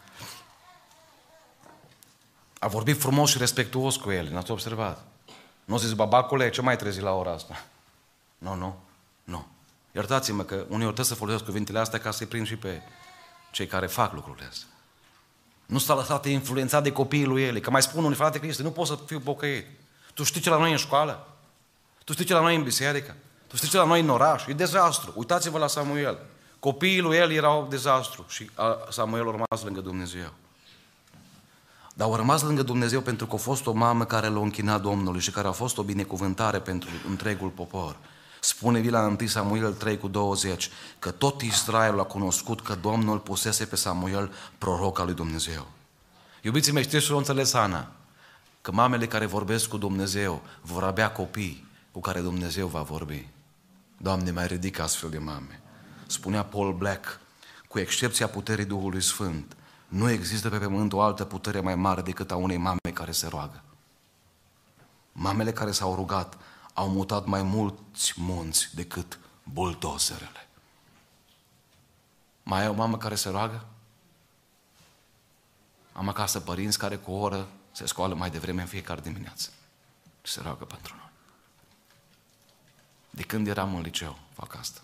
A vorbit frumos și respectuos cu el, n-ați observat? Nu zis, babacule, ce mai trezi la ora asta? Nu, nu, nu. Iertați-mă că uneori trebuie să folosesc cuvintele astea ca să-i prind și pe cei care fac lucrurile astea. Nu s-a lăsat influențat de copiii lui ele. Că mai spun unii, frate Cristi, nu pot să fiu pocăit. Tu știi ce la noi în școală? Tu știi ce la noi în biserică? Tu știi ce la noi în oraș? E dezastru. Uitați-vă la Samuel. Copiii lui el erau dezastru și Samuel a rămas lângă Dumnezeu. Dar au rămas lângă Dumnezeu pentru că a fost o mamă care l-a închinat Domnului și care a fost o binecuvântare pentru întregul popor. Spune Biblia în întâi Samuel trei cu douăzeci că tot Israelul a cunoscut că Domnul pusese pe Samuel proroc al lui Dumnezeu. Iubiții mei, știți ce o înțeles Ana? Că mamele care vorbesc cu Dumnezeu vor avea copii cu care Dumnezeu va vorbi. Doamne, mai ridică astfel de mame. Spunea Paul Black, cu excepția puterii Duhului Sfânt, nu există pe pământ o altă putere mai mare decât a unei mame care se roagă. Mamele care s-au rugat au mutat mai mulți munți decât buldozerele. Mai ai o mamă care se roagă? Am acasă părinți care cu o oră se scoală mai devreme în fiecare dimineață și se roagă pentru noi. De când eram în liceu fac asta.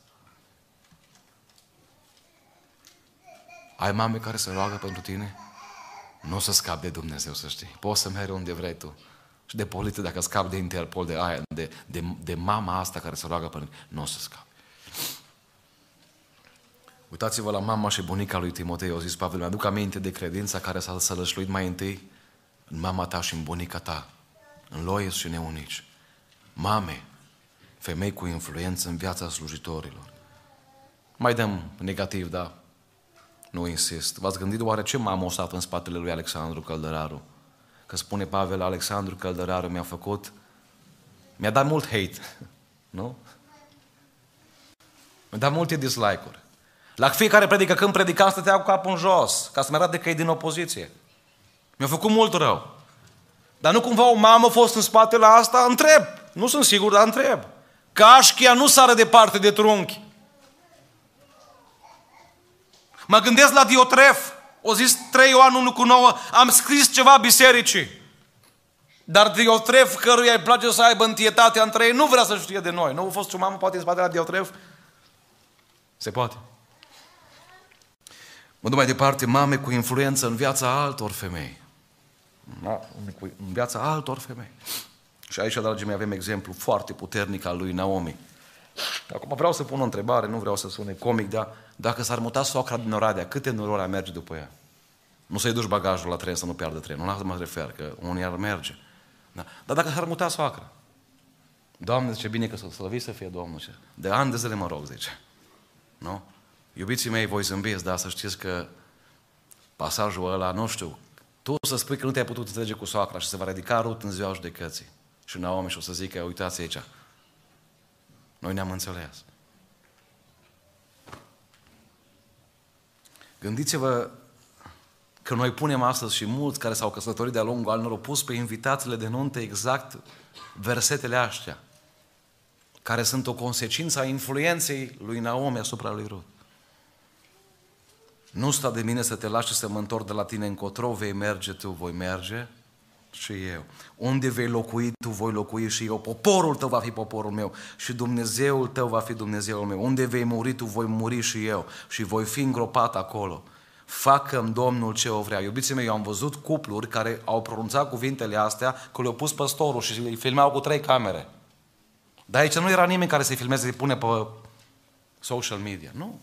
Ai mame care se roagă pentru tine? Nu o să scapi de Dumnezeu, să știi. Poți să mergi unde vrei tu. Și de poliție, dacă scapi de Interpol, de aia, de, de, de mama asta care se roagă pentru tine, nu o să scapi. Uitați-vă la mama și bunica lui Timotei, au zis Pavel, mi-aduc aminte de credința care s-a sălășluit mai întâi în mama ta și în bunica ta, în Lois și Neunici. Mame, femei cu influență în viața slujitorilor. Mai dăm negativ, dar nu insist. V-ați gândit oare ce mamă a stat în spatele lui Alexandru Căldăraru? Că spune Pavel, Alexandru Căldăraru mi-a făcut, mi-a dat mult hate, nu? Mi-a dat multe dislike-uri. La fiecare predică, când predica, stătea cu capul în jos, ca să-mi arate că e din opoziție. Mi-a făcut mult rău. Dar nu cumva o mamă a fost în spatele asta? Întreb. Nu sunt sigur, dar întreb. Cașchia nu sară departe de trunchi. Mă gândesc la Diotref. O zis trei Ioan unu cu nouă, am scris ceva bisericii. Dar Diotref, căruia îi place să aibă întietate între ei, nu vrea să știe de noi. Nu a fost o mamă, poate în spatele la Diotref? Se poate. Mă duc mai departe, mame cu influență în viața altor femei. În viața altor femei. Și aici, dragii mei, avem exemplu foarte puternic al lui Naomi. Acum vreau să pun o întrebare, nu vreau să sune comic, dar dacă s-ar muta soacra din Oradea, câte norori ar merge după ea? Nu să-i duci bagajul la tren să nu piardă trenul, nu la asta mă refer, că unii ar merge. Da. Dar dacă s-ar muta soacra, Doamne, ce bine că să slăviți să fie Domnul. De ani de zile mă rog, zice. Nu? Iubiții mei, voi zâmbiți, dar să știți că pasajul ăla, nu știu, tu să spui că nu te-ai putut înțelege cu soacra și se va ridica Rut în ziua judecății. Și Naomi și o să zică, uitați aici, noi ne-am înțeles. Gândiți-vă că noi punem astăzi și mulți care s-au căsătorit de-a lungul anilor au pus pe invitațiile de nuntă exact versetele astea, care sunt o consecință a influenței lui Naomi asupra lui Rut. Nu sta de mine să te lași să mă întorc de la tine încotro, vei merge tu, voi merge și eu. Unde vei locui tu, voi locui și eu. Poporul tău va fi poporul meu și Dumnezeul tău va fi Dumnezeul meu. Unde vei muri tu, voi muri și eu și voi fi îngropat acolo. Facă-mi Domnul ce o vrea. Iubiții mei, eu am văzut cupluri care au pronunțat cuvintele astea, că le-au pus păstorul și îi filmau cu trei camere. Dar aici nu era nimeni care să-i filmeze, să-i pune pe social media. Nu.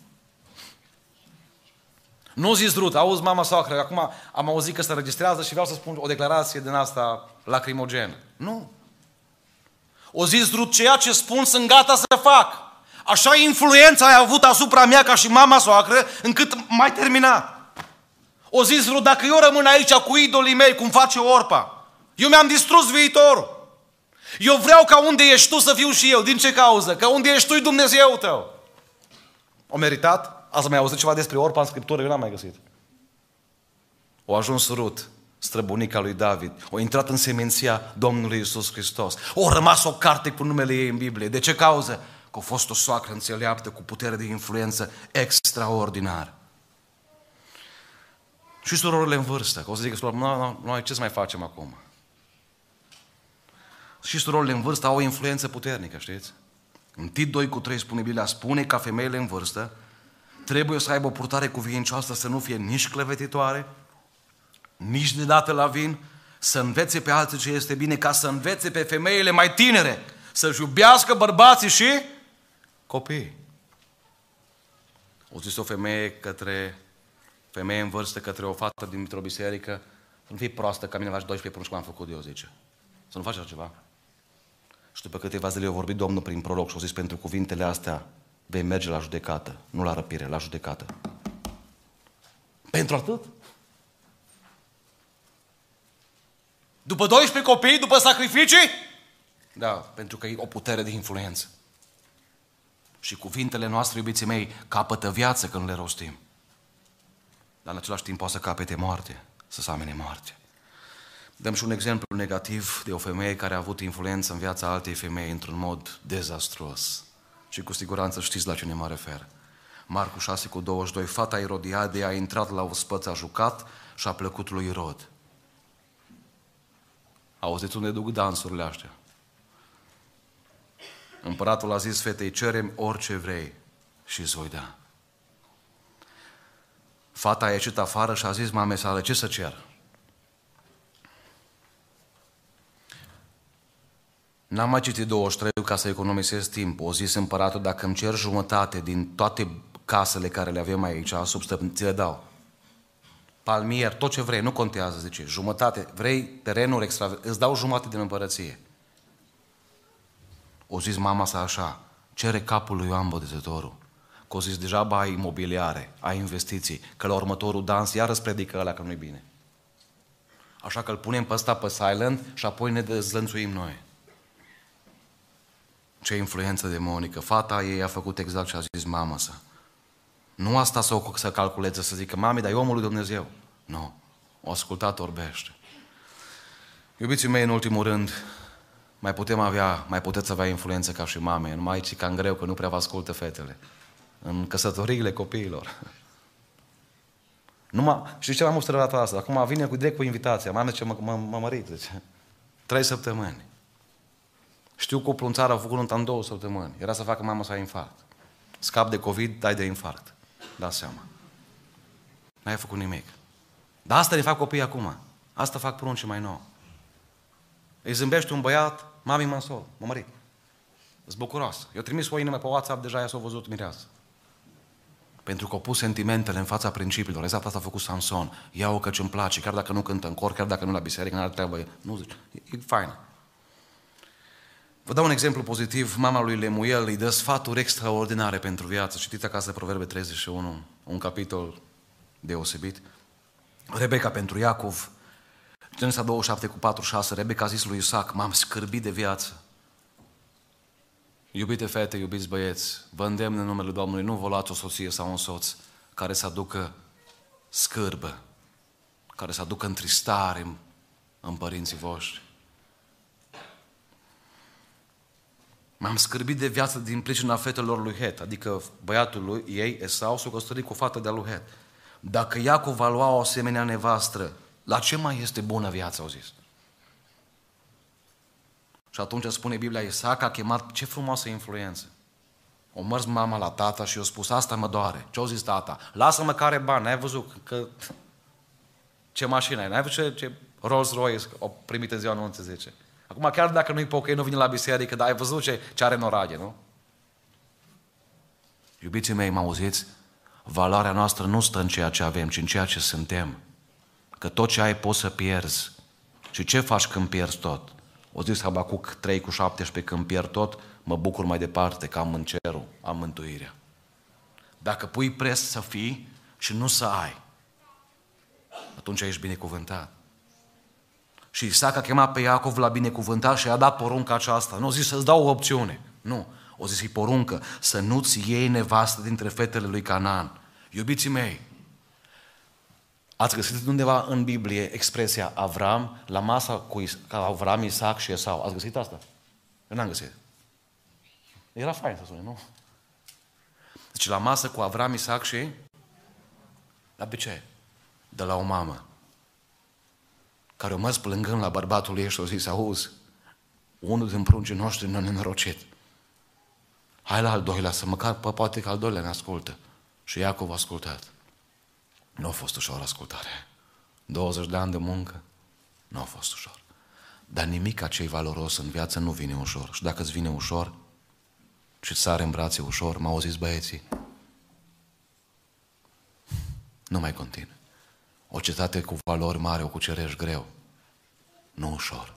Nu zis Rut, auzi mama soacră, acum am auzit că se înregistrează și vreau să spun o declarație din asta lacrimogenă. Nu. O zis Rut, ceea ce spun sunt gata să fac. Așa influența ai avut asupra mea ca și mama soacră, încât m-ai terminat. O zis Rut, dacă eu rămân aici cu idolii mei, cum face Orpa, eu mi-am distrus viitorul. Eu vreau ca unde ești tu să fiu și eu. Din ce cauză? Că unde ești tu e Dumnezeu tău. O meritat? Ați mai auzit ceva despre Orpa în Scriptură? Eu n-am mai găsit. O ajuns Rut, străbunica lui David. O intrat în seminția Domnului Iisus Hristos. O rămas o carte cu numele ei în Biblie. De ce cauză? Că a fost o soacră înțeleaptă cu putere de influență extraordinară. Și surorile în vârstă. Că o să zică surorile, noi, noi ce să mai facem acum? Și surorile în vârstă au o influență puternică, știți? În Tit doi cu trei spune Biblia, spune ca femeile în vârstă trebuie să aibă o purtare cuvincioasă, să nu fie nici clevetitoare, nici de dată la vin, să învețe pe alții ce este bine, ca să învețe pe femeile mai tinere să-și iubească bărbații și copiii. O zis o femeie către femeie în vârstă, către o fată dintr-o biserică, să nu fii proastă ca mine, faci doisprezece prunci cum am făcut eu, zice. Să nu faci așa ceva. Și după câteva zile a vorbit Domnul prin proroc și a zis, pentru cuvintele astea vei merge la judecată, nu la răpire, la judecată. Pentru atât? După doisprezece copii, după sacrificii? Da, pentru că e o putere de influență. Și cuvintele noastre, iubiții mei, capătă viață când le rostim. Dar în același timp poate să capete moarte, să se amene moarte. Dăm și un exemplu negativ de o femeie care a avut influență în viața altei femei într-un mod dezastruos. Și cu siguranță știți la cine mă refer. Marcu șase cu douăzeci și doi, fata Irodiadei a intrat la ospăț, a jucat și a plăcut lui Irod. Auziți unde duc dansurile astea? Împăratul a zis fetei, cere-mi orice vrei și îți voi da. Fata a ieșit afară și a zis mamei sale, ce să cer? N-am mai citit douăzeci și trei ca să economisesc timp. O zis împăratul, dacă îmi cer jumătate din toate casele care le avem aici, sub stăpân, ți le dau. Palmier, tot ce vrei, nu contează, zice. Jumătate, vrei terenuri extra, îți dau jumătate din împărăție. O zis mama sa așa, cere capul lui Ioan Botezătorul. Că o zis, deja ba ai imobiliare, ai investiții, că la următorul dans iar îți predică ăla că nu-i bine. Așa că îl punem pe ăsta pe silent și apoi ne dezlănțuim noi. Ce influență demonică. Fata ei a făcut exact ce a zis mama sa. Nu asta să, o, să calculeze, să zică, mami, dar e omul lui Dumnezeu. Nu. O ascultat, orbește. Iubiții mei, în ultimul rând, mai putem avea, mai puteți avea influență ca și mame. Numai aici e cam greu, că nu prea vă ascultă fetele. În căsătoriile copiilor. Numai, știți ce m-am observat asta? Acum vine cu direct cu invitația. Mame, ce mă, mă, mă mărit, zice. Trei săptămâni. Știu cuplu în țară a făcut în două săptămâni. Era să facă mama să ai infarct. Scap de COVID, dai de infarct. Dați seama. N-ai făcut nimic. Dar asta ne fac copiii acum. Asta fac pruncii mai nou. Îi zâmbește un băiat, Mami mă însor, mă mărit. Îți bucuroasă. Eu trimis o inimă pe WhatsApp, deja ea s-a văzut mireasă. Pentru că au pus sentimentele în fața principiilor. Exact asta a făcut Samson. Ia-o că ce-mi place, chiar dacă nu cântă în cor, chiar dacă nu la biserică, n-are treabă. Nu zice, e, e faină. Vă dau un exemplu pozitiv. Mama lui Lemuel îi dă sfaturi extraordinare pentru viață. Citiți acasă Proverbe treizeci și unu, un capitol deosebit. Rebecca pentru Iacov, Genesa douăzeci și șapte cu patruzeci și șase, Rebecca a zis lui Isaac, m-am scârbit de viață. Iubite fete, iubiți băieți, vă îndemn în numele Domnului, nu vă luați o soție sau un soț care să aducă scârbă, care să aducă întristare în, în părinții voștri. M-am scârbit de viață din pricina fetelor lui Het, adică băiatul lui ei, Esau, s-a căsătorit cu o fată de-a lui Het. Dacă Iacov va lua o asemenea nevastră, la ce mai este bună viața, au zis. Și atunci spune Biblia, Isaac a chemat, ce frumoasă influență. O mers mama la tata și i-a spus, asta mă doare. Ce-au zis tata? Lasă-mă că are bani, n-ai văzut că... ce mașină ai, n-ai văzut ce, ce Rolls Royce o primit în ziua anunță, zice. Acum, chiar dacă nu-i pocăi, nu vine la biserică, dar ai văzut ce, ce are în oraghe, nu? Iubiții mei, mă auziți? Valoarea noastră nu stă în ceea ce avem, ci în ceea ce suntem. Că tot ce ai poți să pierzi. Și ce faci când pierzi tot? O zis Habacuc trei cu șaptesprezece, când pierd tot, mă bucur mai departe că am în cerul, am mântuirea. Dacă pui preț să fii și nu să ai, atunci ești binecuvântat. Și Isaac a chemat pe Iacov la binecuvântat și i-a dat porunca aceasta. Nu a zis să-ți dau o opțiune. Nu. O zis, e poruncă să nu-ți iei nevastă dintre fetele lui Canaan. Iubiții mei, ați găsit undeva în Biblie expresia Avram la masa cu Avram, Isaac și Esau? Ați găsit asta? Eu n-am găsit. Era fain să spune, nu? Deci la masă cu Avram, Isaac și... Dar de ce? De la o mamă care o mers plângând la bărbatul ei și o zis, auzi, unul din pruncii noștri nu ne nenorocit. Hai la al doilea, să măcar poate că al doilea ne ascultă. Și Iacov a ascultat. Nu a fost ușor ascultare. douăzeci de ani de muncă, nu a fost ușor. Dar nimic a ce-i valoros în viață nu vine ușor. Și dacă îți vine ușor și îți sare în brațe ușor, m-au zis băieții, nu mai continui. O cetate cu valori mari o cucerești greu, nu ușor.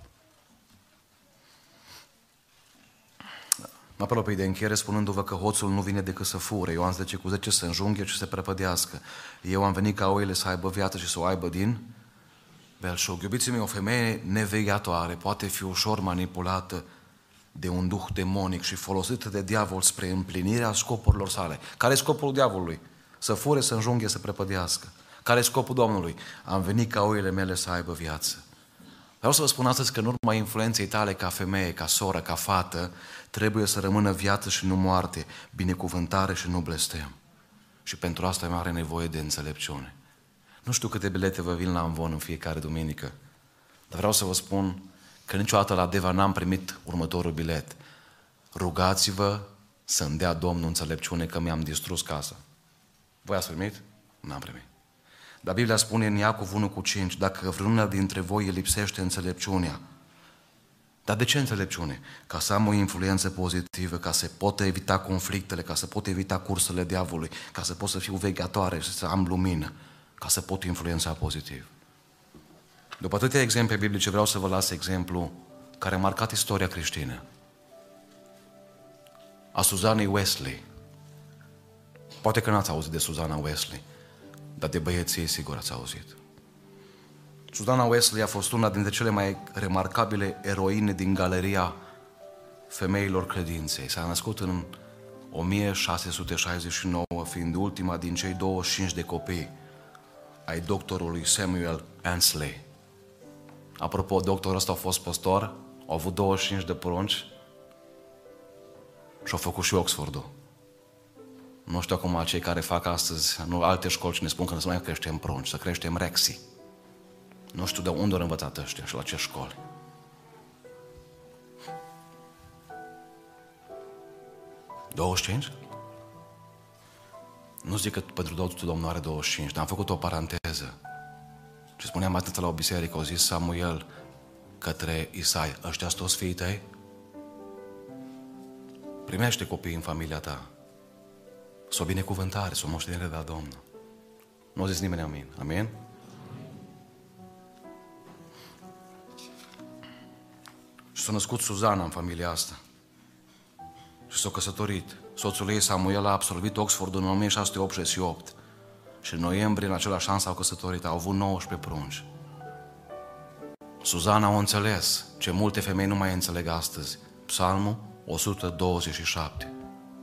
Mă apropii de încheiere spunându-vă că hoțul nu vine decât să fure. Ioan zece cu zece, să înjunghe și să prăpădească. Eu am venit ca oile să aibă viață și să o aibă din belșug. Iubiții mei, o femeie nevegheatoare poate fi ușor manipulată de un duh demonic și folosită de diavol spre împlinirea scopurilor sale. Care e scopul diavolului? Să fure, să înjunghe, să prăpădească. Care e scopul Domnului? Am venit ca oile mele să aibă viață. Vreau să vă spun astăzi că în urma influenței tale ca femeie, ca soră, ca fată, trebuie să rămână viață și nu moarte, binecuvântare și nu blestem. Și pentru asta mai are nevoie de înțelepciune. Nu știu câte bilete vă vin la Amvon în fiecare duminică, dar vreau să vă spun că niciodată la Deva n-am primit următorul bilet. Rugați-vă să-mi dea Domnul înțelepciune că mi-am distrus casa. Voi ați primit? N-am primit. Dar Biblia spune în Iacov unu cu cinci, dacă vreunul dintre voi îi lipsește înțelepciunea. Dar de ce înțelepciune? Ca să am o influență pozitivă, ca să pot evita conflictele, ca să pot evita cursele diavolului, ca să pot să fiu vegheatoare și să am lumină, ca să pot influența pozitiv. După atâtea exemple biblice vreau să vă las exemplu care a marcat istoria creștină. A Suzanei Wesley. Poate că n-ați auzit de Suzana Wesley, dar de băieții sigur ați auzit. Suzana Wesley a fost una dintre cele mai remarcabile eroine din galeria femeilor credinței. S-a născut în o mie șase sute șaizeci și nouă, fiind ultima din cei douăzeci și cinci de copii ai doctorului Samuel Ansley. Apropo, doctorul ăsta a fost păstor, a avut douăzeci și cinci de prunci și a făcut și Oxfordul. Nu știu acum cei care fac astăzi, nu alte școli ce ne spun că nu să mai creștem prunci, să creștem rexii. Nu știu de unde au învățat ăștia și la ce școli. douăzeci și cinci? Nu zic că pentru Domnul are douăzeci și cinci, dar am făcut o paranteză. Și spuneam atât la o biserică, au zis Samuel către Isai, ăștia sunt toți fiii tăi? Primește copii în familia ta. S-o binecuvântare, s-o moștenire de la Domnul. Nu a zis nimeni amin. Amin? Și s-a născut Suzana în familia asta. Și s-a căsătorit. Soțul ei, Samuel, a absolvit Oxford în o mie șase sute optzeci și opt. Și în noiembrie, în același an, s-au căsătorit. Au avut nouăsprezece prunci. Suzana a înțeles ce multe femei nu mai înțeleg astăzi. Psalmul o sută douăzeci și șapte.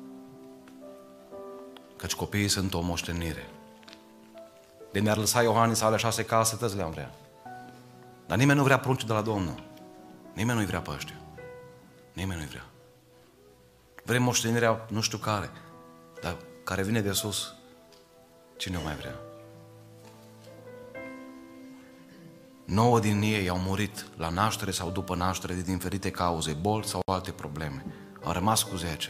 Căci copiii sunt o moștenire. De ne-ar lăsa Iohannis ale șase case, toți le-am vrea. Dar nimeni nu vrea prunci de la Domnul. Nimeni nu-i vrea pe ăștia. Nimeni nu-i vrea. Vrem moștenirea nu știu care, dar care vine de sus. Cine o mai vrea? Nouă din ei au murit la naștere sau după naștere din diferite cauze, boli sau alte probleme. Au rămas cu zece.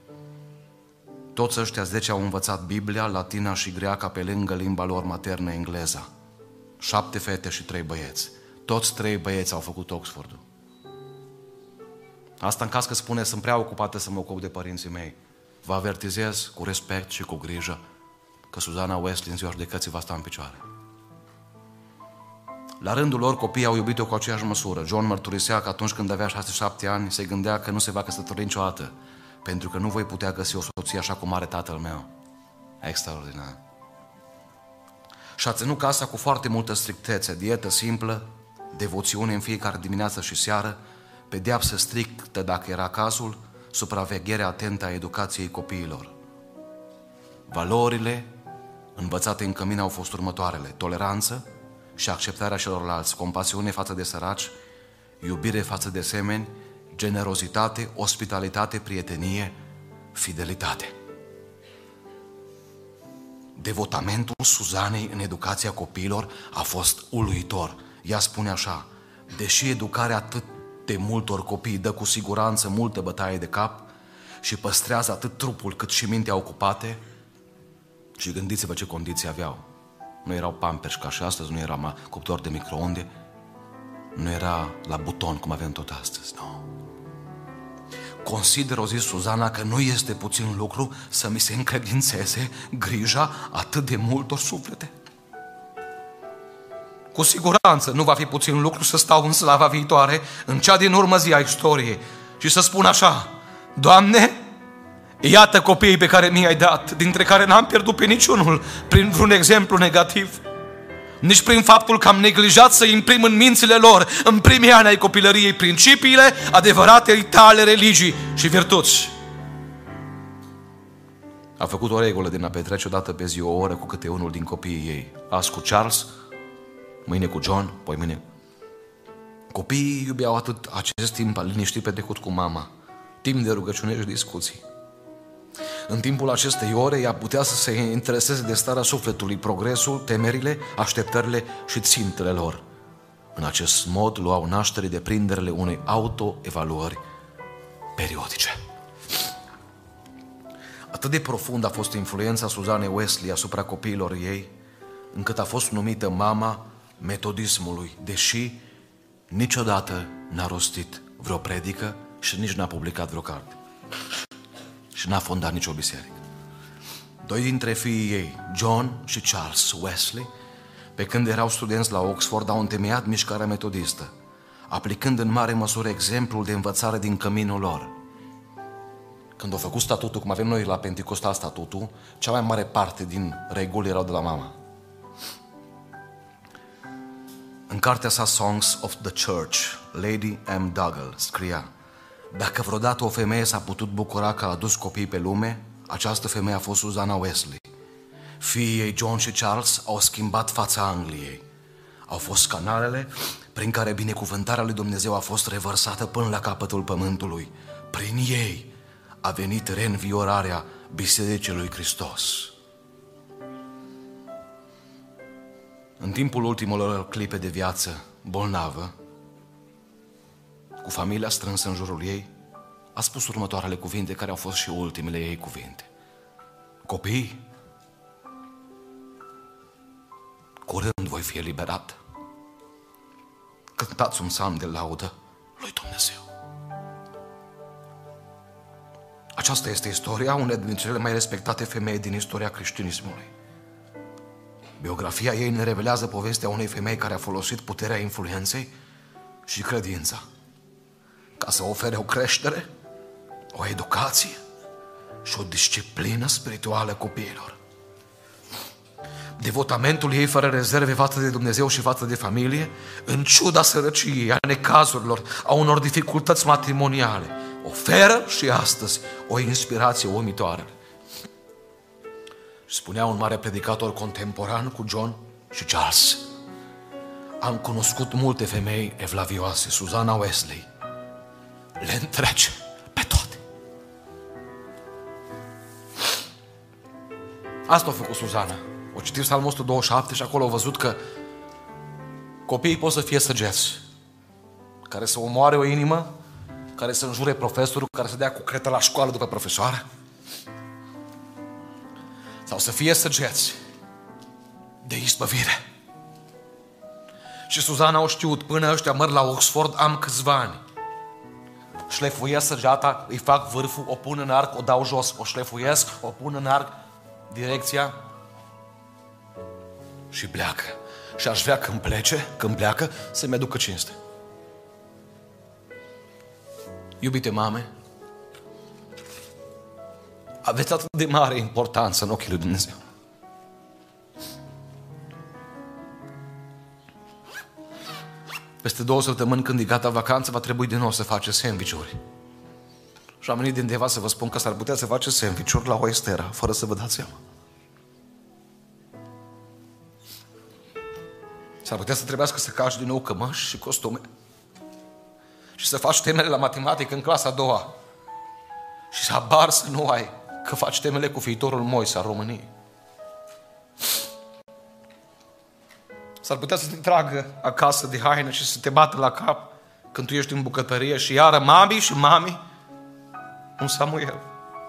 Toți ăștia zece au învățat Biblia, latina și greaca pe lângă limba lor maternă engleza. Șapte fete și trei băieți. Toți trei băieți au făcut Oxfordul. Asta în caz că spune, sunt prea ocupată să mă ocup de părinții mei. Vă avertizez cu respect și cu grijă că Suzana Wesley în ziua judecății va sta în picioare. La rândul lor, copiii au iubit-o cu aceeași măsură. John mărturisea că atunci când avea șase șapte ani, se gândea că nu se va căsători niciodată, pentru că nu voi putea găsi o soție așa cum are tatăl meu. Extraordinar. Și a ținut casa cu foarte multă strictețe, dietă simplă, devoțiune în fiecare dimineață și seară, pedeapsă strictă dacă era cazul, supraveghere atentă a educației copiilor. Valorile învățate în cămin au fost următoarele: toleranță și acceptarea celorlalți, compasiune față de săraci, iubire față de semeni, generozitate, ospitalitate, prietenie, fidelitate. Devotamentul Suzanei în educația copiilor a fost uluitor. Ea spune așa: deși educarea atât de multor copii dă cu siguranță multă bătaie de cap și păstrează atât trupul cât și mintea ocupate, și gândiți-vă ce condiții aveau. Nu erau pampers ca și astăzi, nu era cuptor de microunde, nu era la buton cum avem tot astăzi, nu. Consider, o zis Suzana, că nu este puțin lucru să mi se încredințeze grija atât de multor suflete. Cu siguranță nu va fi puțin lucru să stau în slava viitoare, în cea din urmă zi a istoriei, și să spun așa: Doamne, iată copiii pe care mi-ai dat, dintre care n-am pierdut pe niciunul prin vreun exemplu negativ, nici prin faptul că am neglijat să imprim în mințile lor, în primii ani ai copilăriei, principiile adevărate tale religii și virtuți. A făcut o regulă din a petrece o dată pe zi o oră cu câte unul din copiii ei. Azi cu Charles, mâine cu John, poi mâine. Copiii iubeau atât acest timp al liniștii petrecut cu mama, timp de rugăciune și discuții. În timpul acestei ore ea putea să se intereseze de starea sufletului, progresul, temerile, așteptările și țintele lor. În acest mod luau naștere deprinderile unei autoevaluări periodice. Atât de profund a fost influența Suzanei Wesley asupra copiilor ei, încât a fost numită mama metodismului, deși niciodată n-a rostit vreo predică și nici n-a publicat vreo carte. Și n-a fondat nicio biserică. Doi dintre fiii ei, John și Charles Wesley, pe când erau studenți la Oxford, au întemeiat mișcarea metodistă, aplicând în mare măsură exemplul de învățare din căminul lor. Când au făcut statutul, cum avem noi la Pentecostal statutul, cea mai mare parte din reguli erau de la mama. În cartea sa Songs of the Church, Lady M. Dougal scria: dacă vreodată o femeie s-a putut bucura că a adus copii pe lume, această femeie a fost Suzana Wesley. Fiii ei, John și Charles, au schimbat fața Angliei. Au fost canalele prin care binecuvântarea lui Dumnezeu a fost revărsată până la capătul pământului. Prin ei a venit reînviorarea Bisericii lui Hristos. În timpul ultimelor clipe de viață, bolnavă, cu familia strânsă în jurul ei, a spus următoarele cuvinte, care au fost și ultimele ei cuvinte: copii, curând voi fi eliberat. Cântați un psalm de laudă lui Dumnezeu. Aceasta este istoria unei din cele mai respectate femei din istoria creștinismului. Biografia ei ne revelează povestea unei femei care a folosit puterea influenței și credința ca să ofere o creștere, o educație și o disciplină spirituală copiilor. Devotamentul ei fără rezerve față de Dumnezeu și față de familie, în ciuda sărăciei, a necazurilor, a unor dificultăți matrimoniale, oferă și astăzi o inspirație uimitoare. Spunea un mare predicator contemporan cu John și Charles: am cunoscut multe femei evlavioase, Susana Wesley le întrece pe toate. Asta a făcut Susana. O citit Psalmul o sută douăzeci și șapte și acolo au văzut că copiii pot să fie săgeți care să omoare o inimă, care să înjure profesorul, care să dea cu cretă la școală după profesoară, sau să fie săgeți de izbăvire. Și Susana o știut, până ăștia măr la Oxford, am câțiva ani. Șlefuiesc săgeata, îi fac vârful, o pun în arc, o dau jos, o șlefuiesc, o pun în arc, direcția și pleacă. Și aș vrea când plece, când pleacă, să-mi aducă cinste. Iubite mame, aveți atât de mare importanță în ochii lui Dumnezeu. Peste două săptămâni, când e gata vacanță, va trebui din nou să faceți sandwich-uri. Și am venit din Deva să vă spun că s-ar putea să faceți sandwich-uri la o Estera, fără să vă dați seama. S-ar putea să trebuiască să cași din nou cămăși și costume și să faci temele la matematică în clasa a doua și să habar să nu ai că faci temele cu viitorul Moise al României. S-ar putea să te tragă acasă de haine și să te bată la cap când tu ești în bucătărie și iară mami și mami un Samuel.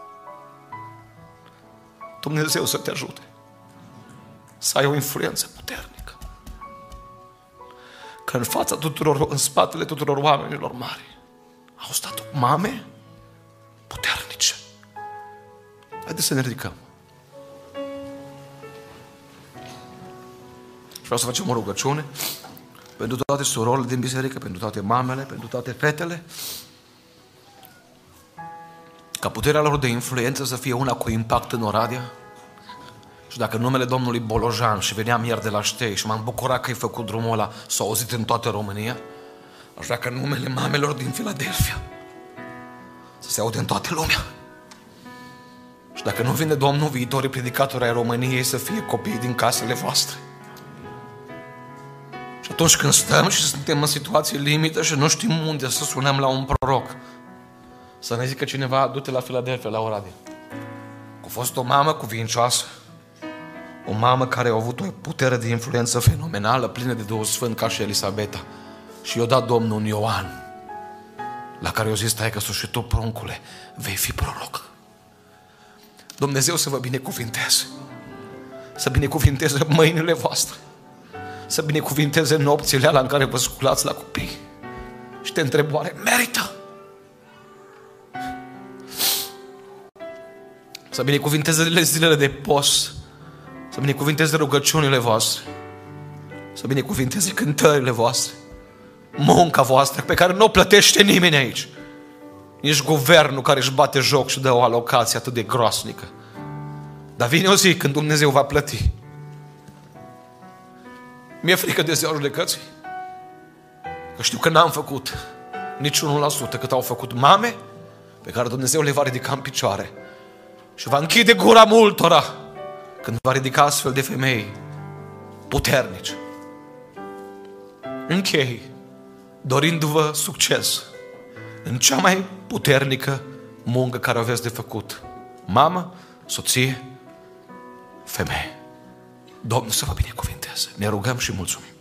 Dumnezeu să te ajute să ai o influență puternică, că în fața tuturor, în spatele tuturor oamenilor mari au stat mame puternice. Haideți să ne ridicăm. Și vreau să facem o rugăciune pentru toate surorile din biserică, pentru toate mamele, pentru toate fetele, ca puterea lor de influență să fie una cu impact în Oradea. Și dacă numele Domnului Bolojan, și veneam ieri de la Ștei și m-am bucurat că ai făcut drumul ăla, s-a auzit în toată România, aș vrea ca numele mamelor din Filadelfia să se aude în toată lumea. Și dacă nu vine Domnul, viitorii predicatori ai României să fie copiii din casele voastre. Și atunci când stăm și suntem în situații limită și nu știm unde să sunăm la un proroc, să ne zică cineva: du-te la Filadelfia, la Oradea. A fost o mamă cuvincioasă, o mamă care a avut o putere de influență fenomenală, plină de Duhul Sfânt, ca și Elisabeta. Și i-a dat Domnul un Ioan, la care i-a zis: stai că și tu, pruncule, vei fi proroc. Dumnezeu să vă binecuvinteze, să binecuvinteze mâinile voastre, să binecuvinteze nopțile alea în care vă sculați la copii. Și te întreb, oare merită? Să binecuvinteze zilele de post, să binecuvinteze rugăciunile voastre, să binecuvinteze cântările voastre, munca voastră pe care nu o plătește nimeni aici, nici guvernul care își bate joc și dă o alocație atât de groasnică. Dar vine o zi când Dumnezeu va plăti. Mi-e frică de ziua judecății, că știu că n-am făcut nici unu la sută cât au făcut mame pe care Dumnezeu le va ridica în picioare și va închide gura multora când va ridica astfel de femei puternici. Închei dorindu-vă succes în cea mai puternică muncă care o aveți de făcut. Mamă, soție, femeie. Domnul să vă binecuvinteze. Ne rugăm și mulțumim.